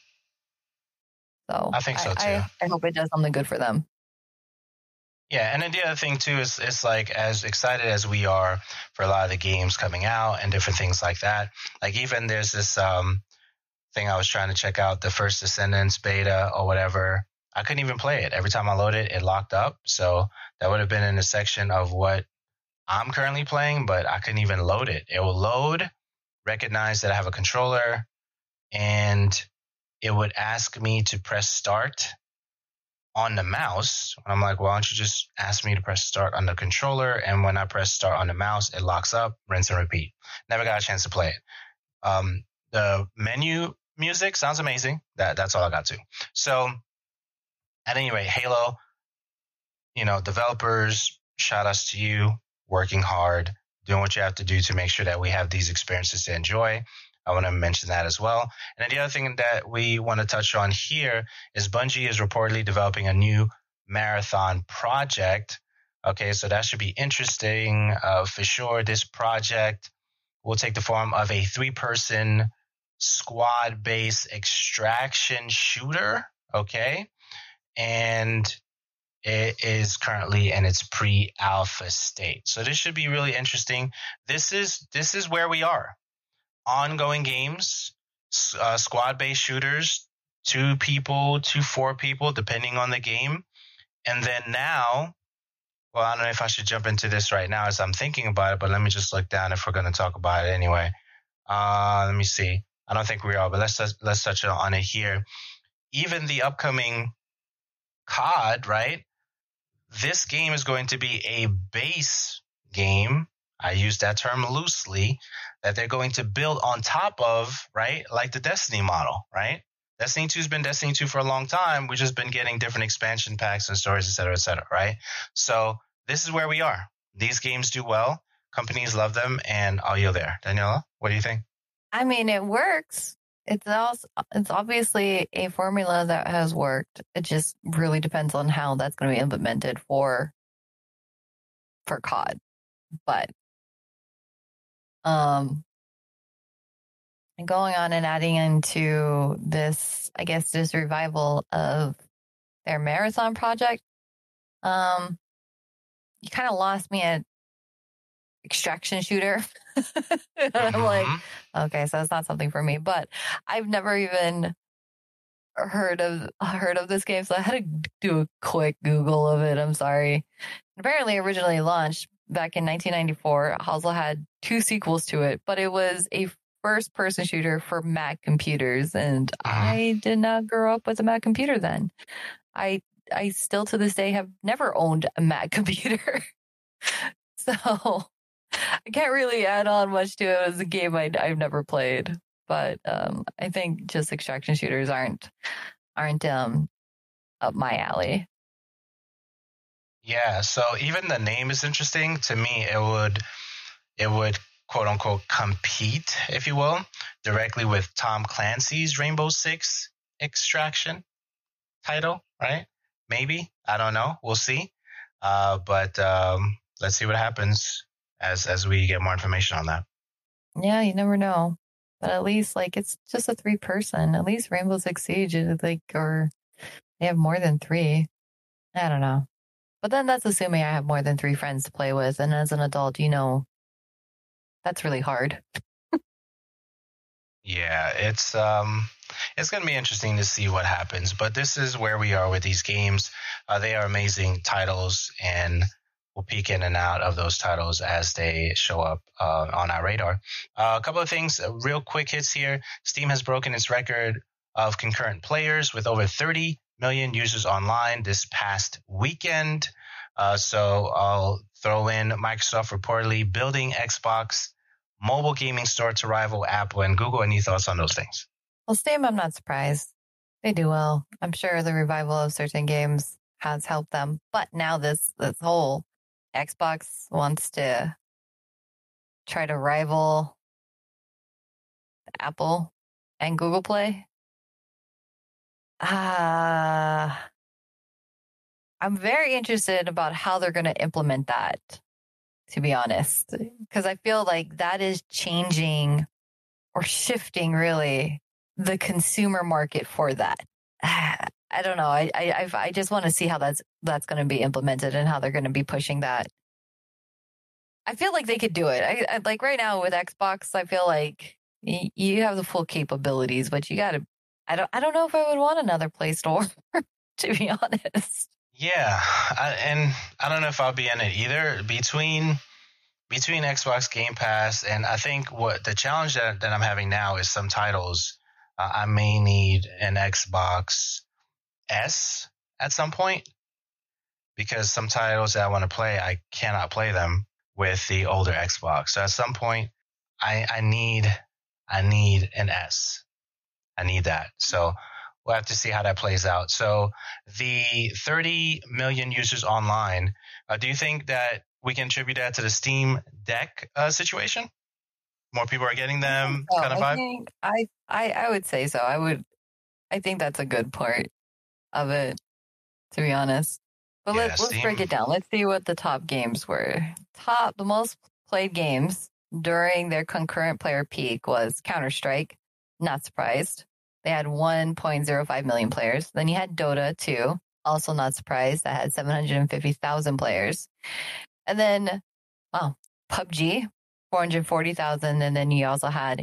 So I think so too. I hope it does something good for them. Yeah, and then the other thing too is it's like, as excited as we are for a lot of the games coming out and different things like that. Like even there's this thing I was trying to check out, the First Descendants beta or whatever. I couldn't even play it. Every time I loaded it locked up. So that would have been in the section of what I'm currently playing, but I couldn't even load it. It will load, recognize that I have a controller, and it would ask me to press start on the mouse. And I'm like, well, why don't you just ask me to press start on the controller? And when I press start on the mouse, it locks up, rinse and repeat. Never got a chance to play it. The menu music sounds amazing. That's all I got to. So at any rate, Halo, developers, shout outs to you, working hard, doing what you have to do to make sure that we have these experiences to enjoy. I want to mention that as well. And then the other thing that we want to touch on here is Bungie is reportedly developing a new marathon project. Okay, so that should be interesting for sure. This project will take the form of a 3-person squad-based extraction shooter. Okay, and it is currently in its pre-alpha state. So this should be really interesting. This is where we are. ongoing games, squad-based shooters, 2 people to 4 people, depending on the game. And then now, well, I don't know if I should jump into this right now as I'm thinking about it, but let me just look down if we're going to talk about it anyway. Let me see. I don't think we are, but let's touch on it here. Even the upcoming COD, right? This game is going to be a base game. I use that term loosely, that they're going to build on top of, right? Like the Destiny model, right? Destiny 2 has been Destiny 2 for a long time. We've just been getting different expansion packs and stories, et cetera, right? So this is where we are. These games do well. Companies love them, and I'll yield there. Daniela, what do you think? I mean, it works. It's obviously a formula that has worked. It just really depends on how that's going to be implemented for COD. But going on and adding into this, I guess, this revival of their marathon project, you kind of lost me at extraction shooter. I'm like, okay, so it's not something for me. But I've never even heard of this game, so I had to do a quick Google of it. I'm sorry. Apparently, originally launched back in 1994, also had 2 sequels to it, but it was a first-person shooter for Mac computers, and I did not grow up with a Mac computer then. I still to this day have never owned a Mac computer, so I can't really add on much to it as a game I've never played. But I think just extraction shooters aren't up my alley. Yeah, so even the name is interesting. To me, it would quote unquote compete, if you will, directly with Tom Clancy's Rainbow Six Extraction title, right? Maybe. I don't know. We'll see. But let's see what happens as we get more information on that. Yeah, you never know. But at least it's just a 3-person. At least Rainbow Six Siege is or they have more than 3. I don't know. But then that's assuming I have more than 3 friends to play with. And as an adult, that's really hard. Yeah, it's going to be interesting to see what happens. But this is where we are with these games. They are amazing titles, and we'll peek in and out of those titles as they show up on our radar. A couple of things, real quick hits here. Steam has broken its record of concurrent players with over 30 million users online this past weekend. So I'll throw in Microsoft reportedly building Xbox mobile gaming store to rival Apple and Google. Any thoughts on those things? Well, Steam, I'm not surprised. They do well. I'm sure the revival of certain games has helped them. But now this whole Xbox wants to try to rival Apple and Google Play. I'm very interested about how they're going to implement that, to be honest, because I feel like that is changing or shifting really the consumer market for that. I don't know. I just want to see how that's going to be implemented and how they're going to be pushing that. I feel like they could do it. I like right now with Xbox, I feel like you have the full capabilities, but you got to. I don't know if I would want another Play Store, to be honest. Yeah, and I don't know if I'll be in it either. Between Xbox Game Pass and I think what the challenge that I'm having now is some titles I may need an Xbox S at some point, because some titles that I want to play, I cannot play them with the older Xbox. So at some point, I need an S. I need that. So we'll have to see how that plays out. So the 30 million users online, do you think that we can attribute that to the Steam Deck situation? More people are getting them, kind of vibe? I would say so. I think that's a good part of it, to be honest. But yeah, let's break it down. Let's see what the top games were. The most played games during their concurrent player peak was Counter-Strike. Not surprised. They had 1.05 million players. Then you had Dota 2. Also not surprised. That had 750,000 players. And then, PUBG, 440,000. And then you also had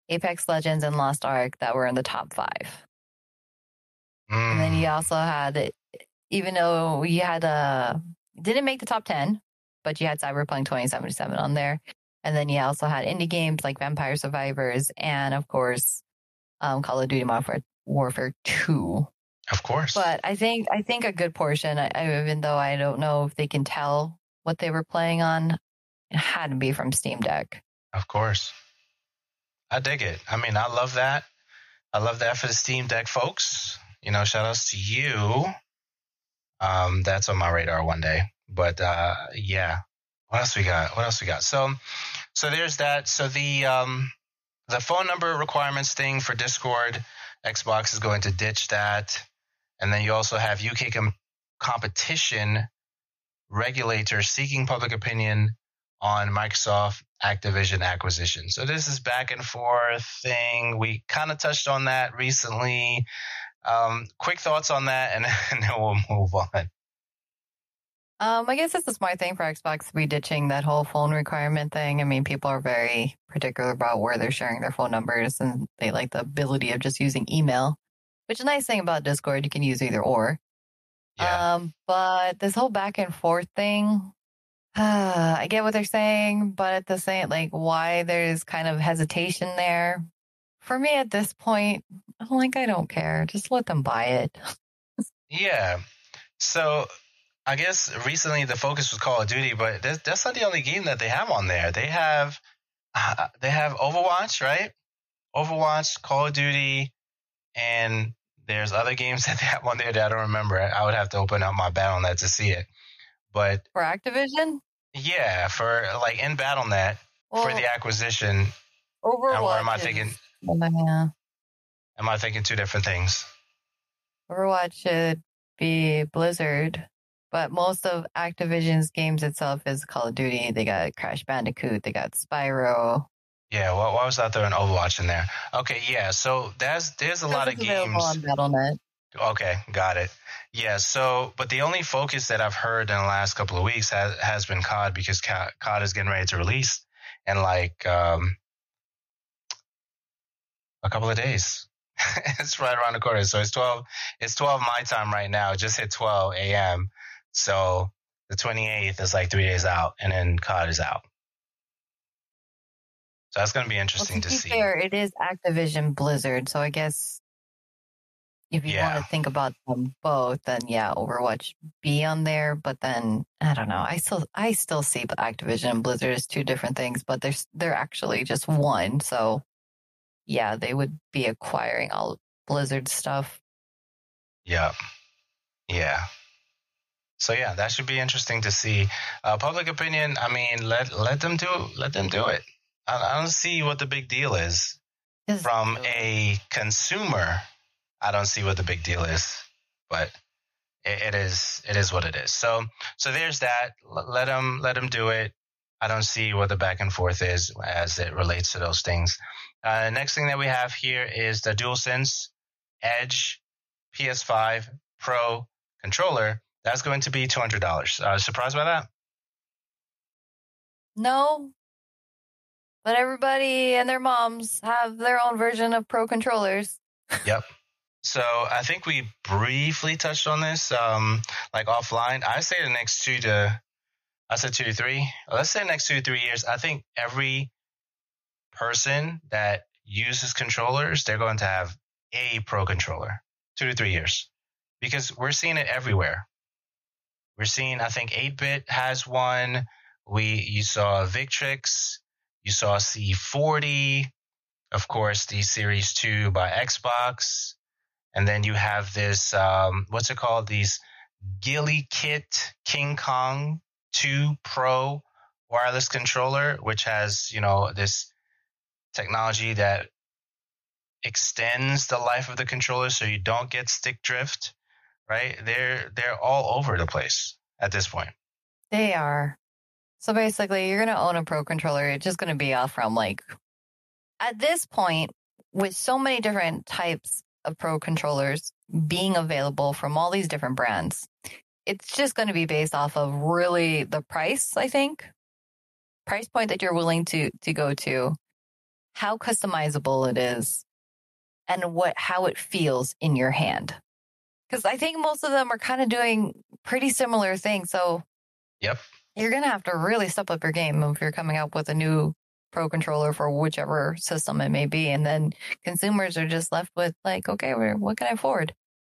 Apex Legends, and Lost Ark that were in the top 5. And then you also had, even though you had didn't make the top 10, but you had Cyberpunk 2077 on there. And then you also had indie games like Vampire Survivors and, of course, Call of Duty Modern Warfare 2. Of course. But I think a good portion, even though I don't know if they can tell what they were playing on, it had to be from Steam Deck. Of course. I dig it. I mean, I love that. I love that for the Steam Deck folks. You know, shout outs to you. That's on my radar one day. But yeah. What else we got? So there's that. So the phone number requirements thing for Discord, Xbox is going to ditch that. And then you also have UK competition regulators seeking public opinion on Microsoft Activision acquisition. So this is back and forth thing. We kind of touched on that recently. Quick thoughts on that, and then we'll move on. I guess it's a smart thing for Xbox to be ditching that whole phone requirement thing. I mean, people are very particular about where they're sharing their phone numbers, and they like the ability of just using email, which is a nice thing about Discord. You can use either or. Yeah. But this whole back and forth thing, I get what they're saying, but at the same, like, why there's kind of hesitation there. For me at this point, I'm like, I don't care. Just let them buy it. Yeah. So I guess recently the focus was Call of Duty, but that's not the only game that they have on there. They have Overwatch, right? Overwatch, Call of Duty, and there's other games that they have on there that I don't remember. I would have to open up my Battle.net to see it. But for Activision? Yeah, for like in Battle.net for the acquisition. Overwatch. Or am I thinking? Yeah. Am I thinking two different things? Overwatch should be Blizzard, but most of Activision's games itself is Call of Duty. They got Crash Bandicoot. They got Spyro. Yeah, why was that there an Overwatch in there? Okay, yeah. So there's a lot of games on Battle.net. Okay, got it. Yeah. So, but the only focus that I've heard in the last couple of weeks has been COD, because COD is getting ready to release in like a couple of days. It's right around the corner. So it's 12 my time right now. It just hit 12 a.m. So the 28th is like 3 days out, and then COD is out. So that's going to be interesting to see. Fair, it is Activision Blizzard, so I guess if you want to think about them both, then yeah, Overwatch be on there. But then I don't know. I still see Activision and Blizzard as two different things, but they're actually just one. So yeah, they would be acquiring all Blizzard stuff. Yeah. So yeah, that should be interesting to see. Public opinion. I mean, let them do it. I don't see what the big deal is. From a consumer, I don't see what the big deal is, but it is what it is. So there's that. Let them do it. I don't see what the back and forth is as it relates to those things. Next thing that we have here is the DualSense Edge PS5 Pro controller. That's going to be $200. Surprised by that? No. But everybody and their moms have their own version of Pro controllers. Yep. So I think we briefly touched on this, like offline. I say the next 2 to 3. Let's say the next 2 to 3 years. I think every person that uses controllers, they're going to have a Pro controller. 2 to 3 years, because we're seeing it everywhere. We're seeing, I think 8-Bit has one. You saw Victrix. You saw C40, of course, the Series 2 by Xbox. And then you have this, what's it called? These Ghillie Kit King Kong 2 Pro wireless controller, which has, this technology that extends the life of the controller so you don't get stick drift, right? They're all over the place at this point. They are. So basically, you're going to own a Pro controller. It's just going to be off from at this point, with so many different types of Pro controllers being available from all these different brands, it's just going to be based off of really the price, I think. Price point that you're willing to go to. how customizable it is and how it feels in your hand. Because I think most of them are kind of doing pretty similar things. So Yep. you're going to have to really step up your game if you're coming up with a new Pro controller for whichever system it may be. And then consumers are just left with like, okay, what can I afford?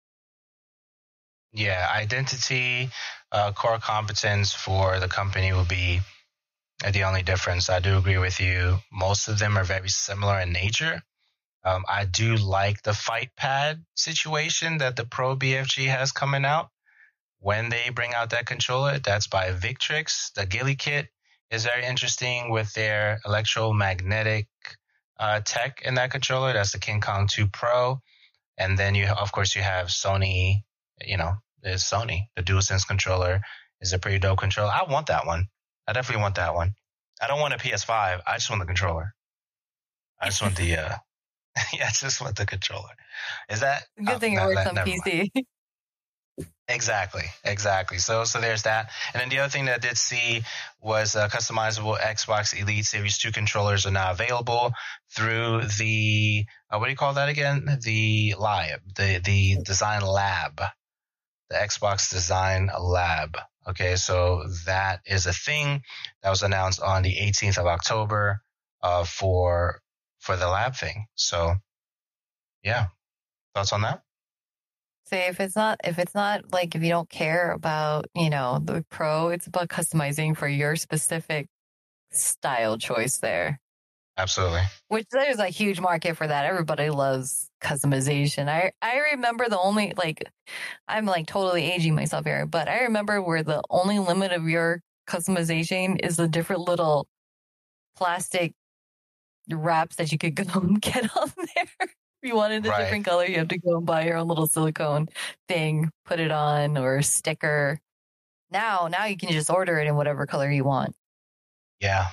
Yeah, identity, core competence for the company will be the only difference. I do agree with you. Most of them are very similar in nature. I do like the fight pad situation that the Pro BFG has coming out. When they bring out that controller, that's by Victrix. The Ghillie kit is very interesting with their electromagnetic tech in that controller. That's the King Kong 2 Pro. And then of course, you have Sony, there's Sony. The DualSense controller is a pretty dope controller. I want that one. I definitely want that one. I don't want a PS5. I just want the controller. I just want the, I just want the controller. Is that? Good thing it works on PC. Exactly. So there's that. And then the other thing that I did see was customizable Xbox Elite Series 2 controllers are now available through the, what do you call that again? The Lab, the Design Lab, the Xbox Design Lab. Okay, so that is a thing that was announced on the 18th of October for the lab thing. So, yeah. Thoughts on that? Say if it's not like if you don't care about, the Pro, it's about customizing for your specific style choice there. Absolutely. Which there's a huge market for that. Everybody loves customization. I remember the only, I'm totally aging myself here, but I remember where the only limit of your customization is the different little plastic wraps that you could go and get on there. If you wanted a different color, you have to go and buy your own little silicone thing, put it on, or a sticker. Now you can just order it in whatever color you want. Yeah.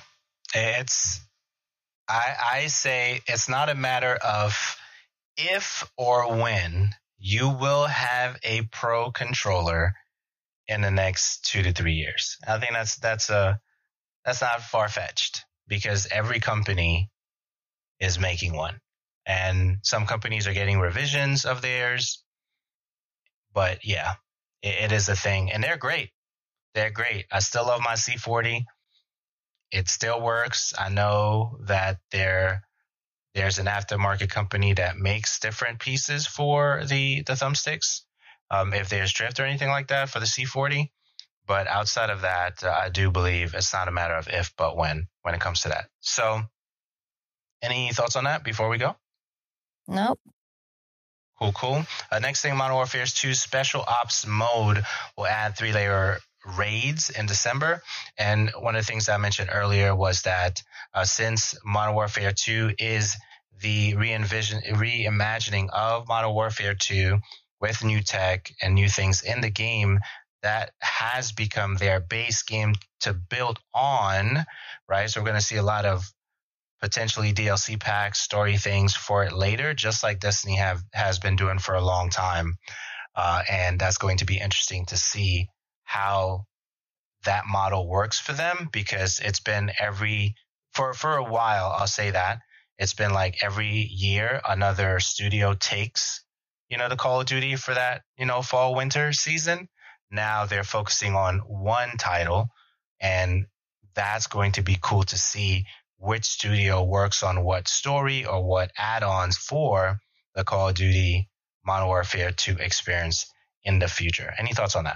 I say it's not a matter of if or when you will have a Pro controller in the next 2 to 3 years. I think that's not far-fetched because every company is making one. And some companies are getting revisions of theirs. But yeah, it is a thing. And they're great. They're great. I still love my C40. It still works. I know that there's an aftermarket company that makes different pieces for the thumbsticks. If there's drift or anything like that for the C40. But outside of that, I do believe it's not a matter of if, but when it comes to that. So any thoughts on that before we go? Nope. Cool. Next thing, Modern Warfare 2 Special Ops mode will add 3-layer raids in December. And one of the things that I mentioned earlier was that since Modern Warfare 2 is the reimagining of Modern Warfare 2 with new tech and new things in the game, that has become their base game to build on, right? So we're going to see a lot of potentially DLC packs, story things for it later, just like Destiny has been doing for a long time. And that's going to be interesting to see how that model works for them, because it's been for a while, I'll say that, it's been like every year another studio takes, the Call of Duty for that, fall, winter season. Now they're focusing on one title, and that's going to be cool to see which studio works on what story or what add-ons for the Call of Duty Modern Warfare 2 experience in the future. Any thoughts on that?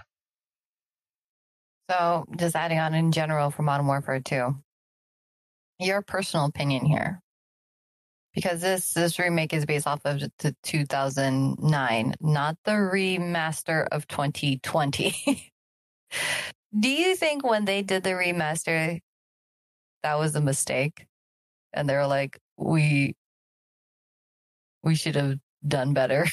So just adding on in general for Modern Warfare 2, your personal opinion here, because this remake is based off of the 2009, not the remaster of 2020. Do you think when they did the remaster, that was a mistake? And they're like, we should have done better.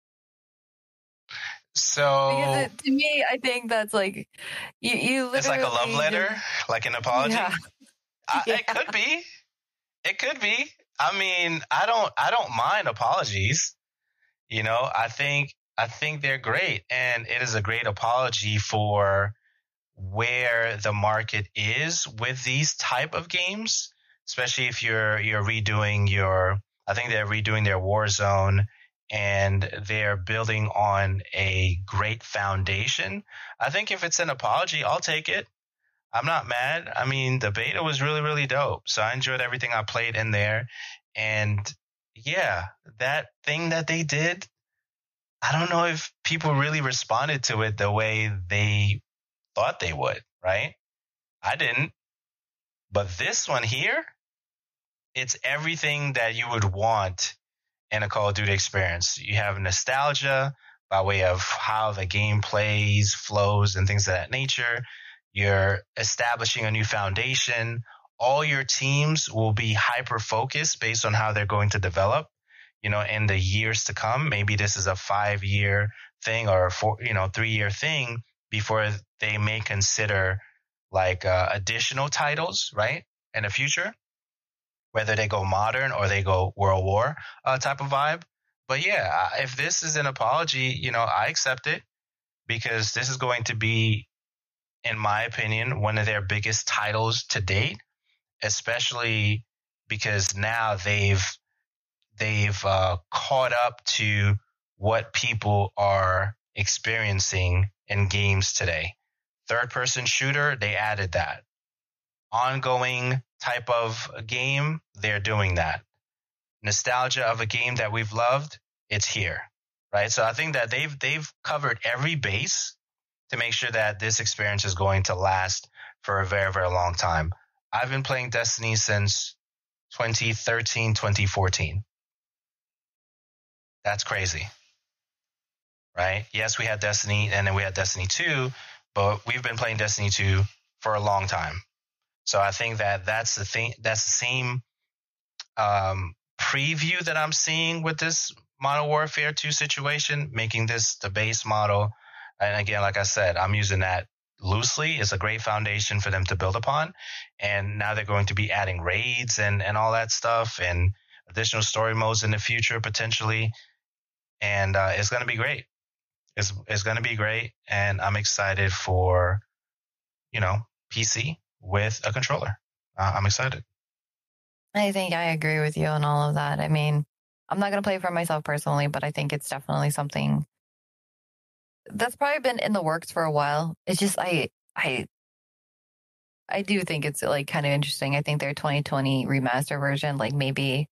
So to me, I think that's like you literally, it's like a love letter, like an apology. Yeah. It could be. It could be. I mean, I don't mind apologies. I think they're great, and it is a great apology for where the market is with these type of games. especially if you're redoing I think they're redoing their Warzone and they're building on a great foundation. I think if it's an apology, I'll take it. I'm not mad. I mean, the beta was really, really dope. So I enjoyed everything I played in there. And yeah, that thing that they did, I don't know if people really responded to it the way they thought they would, right? I didn't. But this one here, it's everything that you would want in a Call of Duty experience. You have nostalgia by way of how the game plays, flows, and things of that nature. You're establishing a new foundation. All your teams will be hyper-focused based on how they're going to develop, in the years to come. Maybe this is a 5-year thing or a 3-year thing before they may consider like additional titles, right, in the future, whether they go modern or they go World War type of vibe. But yeah, if this is an apology, I accept it, because this is going to be, in my opinion, one of their biggest titles to date, especially because now they've caught up to what people are experiencing in games today. Third-person shooter, they added that. Ongoing type of game, they're doing that. Nostalgia of a game that we've loved, it's here, right? So I think that they've covered every base to make sure that this experience is going to last for a very, very long time. I've been playing Destiny since 2013, 2014. That's crazy, right? Yes, we had Destiny, and then we had Destiny 2, but we've been playing Destiny 2 for a long time. So I think that that's the thing. That's the same preview that I'm seeing with this Modern Warfare 2 situation, making this the base model. And again, like I said, I'm using that loosely. It's a great foundation for them to build upon. And now they're going to be adding raids and all that stuff and additional story modes in the future potentially. And it's going to be great. It's going to be great. And I'm excited for, PC with a controller. I'm excited. I think I agree with you on all of that. I mean, I'm not going to play it for myself personally, but I think it's definitely something that's probably been in the works for a while. It's just, I do think it's like kind of interesting. I think their 2020 remaster version, like maybe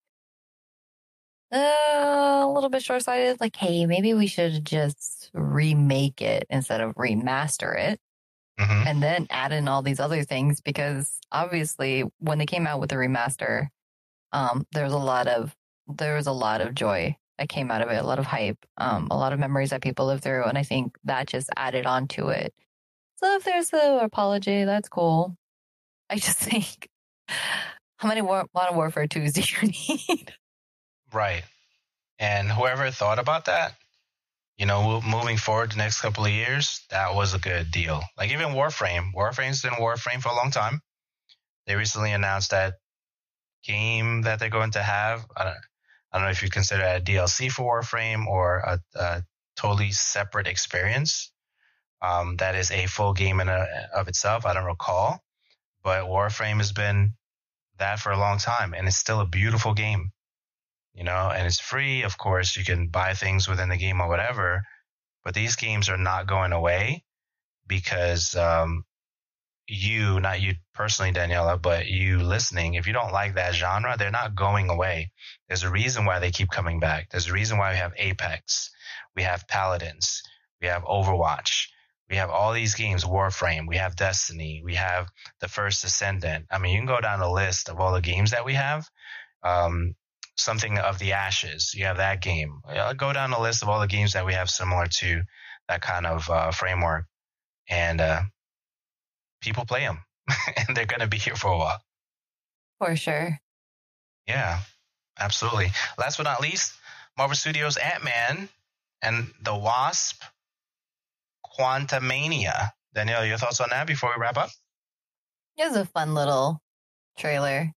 a little bit short-sighted. Like, hey, maybe we should just remake it instead of remaster it. Mm-hmm. And then add in all these other things, because obviously when they came out with the remaster, there was a lot of joy that came out of it, a lot of hype, a lot of memories that people lived through, and I think that just added on to it. So if there's an apology, that's cool. I just think, how many Modern Warfare 2s do you need? Right. And whoever thought about that, moving forward the next couple of years, that was a good deal. Like even Warframe. Warframe's been Warframe for a long time. They recently announced that game that they're going to have. I don't know if you consider it a DLC for Warframe or a totally separate experience. That is a full game in of itself. I don't recall. But Warframe has been that for a long time, and it's still a beautiful game. And it's free. Of course, you can buy things within the game or whatever, but these games are not going away because you, not you personally, Daniela, but you listening, if you don't like that genre, they're not going away. There's a reason why they keep coming back. There's a reason why we have Apex, we have Paladins, we have Overwatch, we have all these games, Warframe, we have Destiny, we have The First Ascendant. I mean, you can go down the list of all the games that we have. Something of the Ashes, you have that game. Go down the list of all the games that we have similar to that kind of framework, and people play them, and they're going to be here for a while. For sure. Yeah, absolutely. Last but not least, Marvel Studios' Ant-Man and the Wasp: Quantumania. Danielle, your thoughts on that before we wrap up? It was a fun little trailer.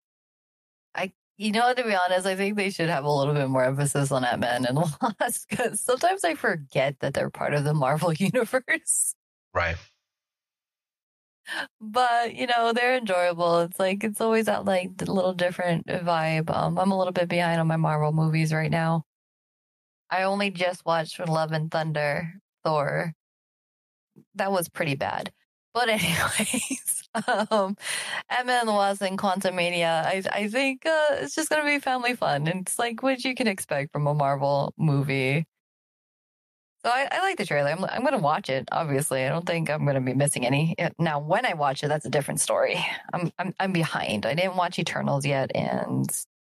To be honest, I think they should have a little bit more emphasis on Ant-Man and Wasp, because sometimes I forget that they're part of the Marvel universe. Right. But, they're enjoyable. It's always that little different vibe. I'm a little bit behind on my Marvel movies right now. I only just watched Love and Thunder, Thor. That was pretty bad. But anyways, Ant-Man and the Wasp and Quantumania, I think it's just going to be family fun. And it's what you can expect from a Marvel movie. So I like the trailer. I'm going to watch it. Obviously, I don't think I'm going to be missing any. Now, when I watch it, that's a different story. I'm behind. I didn't watch Eternals yet, and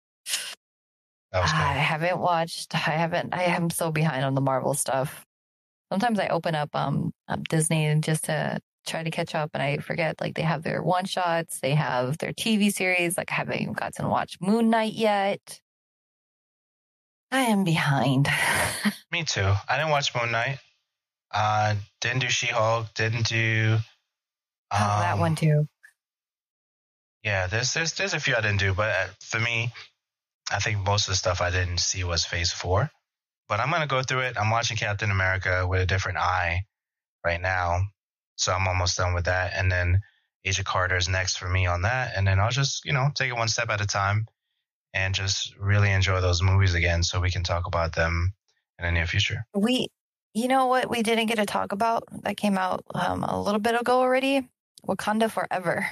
I am so behind on the Marvel stuff. Sometimes I open up Disney just to try to catch up, and I forget they have their one shots, they have their TV series. I haven't even gotten to watch Moon Knight yet. I am behind. Me too. I didn't watch Moon Knight. Didn't do She-Hulk. Didn't do that one too. Yeah, there's a few I didn't do, but for me, I think most of the stuff I didn't see was Phase 4. But I'm gonna go through it. I'm watching Captain America with a different eye right now, so I'm almost done with that. And then Agent Carter is next for me on that, and then I'll just take it one step at a time and just really enjoy those movies again, so we can talk about them in the near future. You know what we didn't get to talk about that came out a little bit ago already? Wakanda Forever.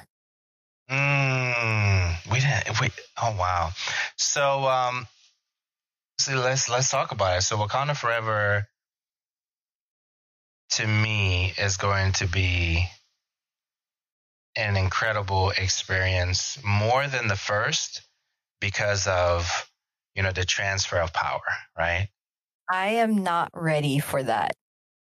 We didn't. Oh wow. So let's talk about it. So Wakanda Forever, to me, is going to be an incredible experience, more than the first, because of the transfer of power, right? I am not ready for that.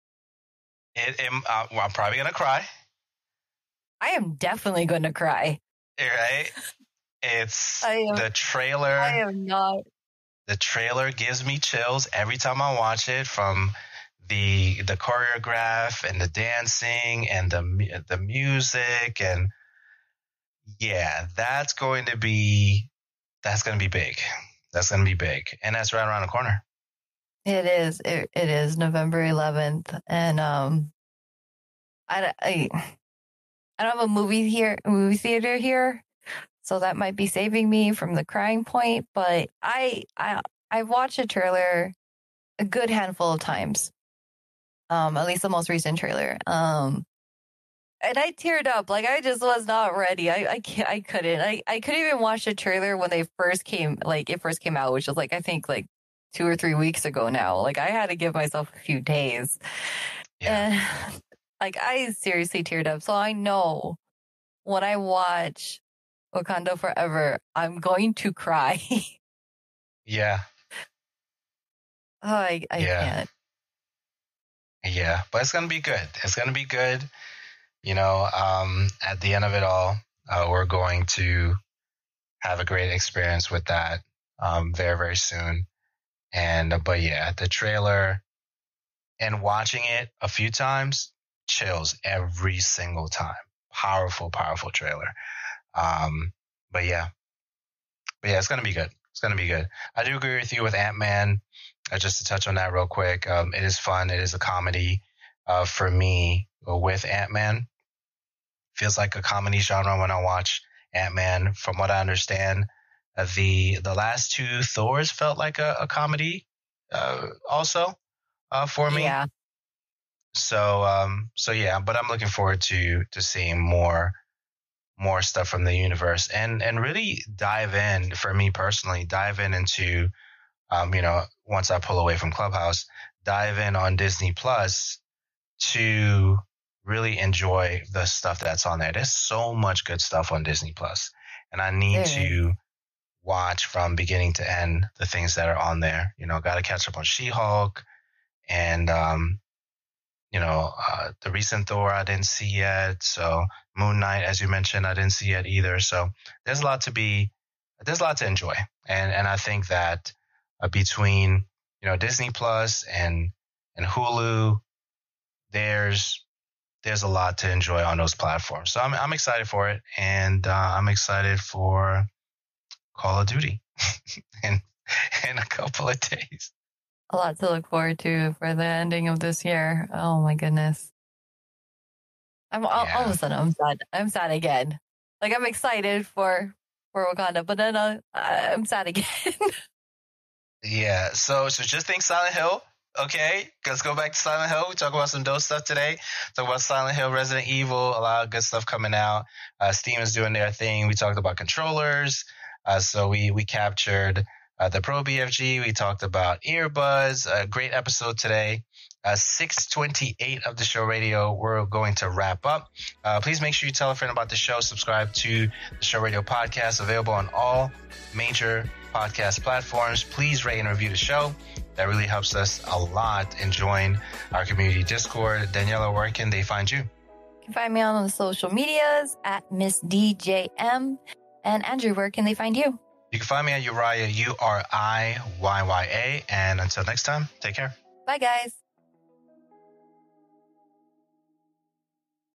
I'm probably gonna cry. I am definitely going to cry. Right? The trailer. I am not. The trailer gives me chills every time I watch it, from the choreograph and the dancing and the music, and yeah, that's going to be big. That's going to be big, and that's right around the corner. It is. It is November 11th, and I don't have a movie theater here, so that might be saving me from the crying point. But I've watched a trailer a good handful of times, at least the most recent trailer. And I teared up. I just was not ready. I couldn't. I couldn't even watch the trailer when they first came. It first came out, which was I think 2 or 3 weeks ago now. I had to give myself a few days. Yeah. And I seriously teared up. So I know when I watch Wakanda Forever, I'm going to cry. Yeah. Oh, I can't. Yeah, but it's going to be good. It's going to be good. At the end of it all, we're going to have a great experience with that very, very soon. But yeah, the trailer and watching it a few times, chills every single time. Powerful, powerful trailer. But yeah, it's going to be good. It's going to be good. I do agree with you with Ant-Man. Just to touch on that real quick, it is fun. It is a comedy for me with Ant-Man. Feels like a comedy genre when I watch Ant-Man. From what I understand, the last 2 Thors felt like a comedy also for me. Yeah. So yeah, but I'm looking forward to seeing more stuff from the universe and really dive in, for me personally, into once I pull away from Clubhouse, dive in on Disney Plus to really enjoy the stuff that's on there. There's so much good stuff on Disney Plus, and I need to watch from beginning to end the things that are on there. Got to catch up on She-Hulk and the recent Thor I didn't see yet. So Moon Knight, as you mentioned, I didn't see yet either. So there's a lot to enjoy. And I think that between, Disney Plus and Hulu, there's a lot to enjoy on those platforms. So I'm excited for it. And I'm excited for Call of Duty in a couple of days. A lot to look forward to for the ending of this year. Oh my goodness. All of a sudden I'm sad. I'm sad again. Like I'm excited for Wakanda, but then I'm sad again. Yeah. So just think Silent Hill. Okay, let's go back to Silent Hill. We talk about some dope stuff today. Talk about Silent Hill, Resident Evil, a lot of good stuff coming out. Steam is doing their thing. We talked about controllers. So we captured the Pro BFG. We talked about earbuds. A great episode today. 6:28 of the show radio. We're going to wrap up. Please make sure you tell a friend about the show. Subscribe to the show radio podcast, available on all major podcast platforms. Please rate and review the show. That really helps us a lot, and join our community Discord. Daniela, where can they find you? You can find me on the social medias at Miss DJM. And Andrew, where can they find you? You can find me at Uriah, URIYYA. And until next time, take care. Bye, guys.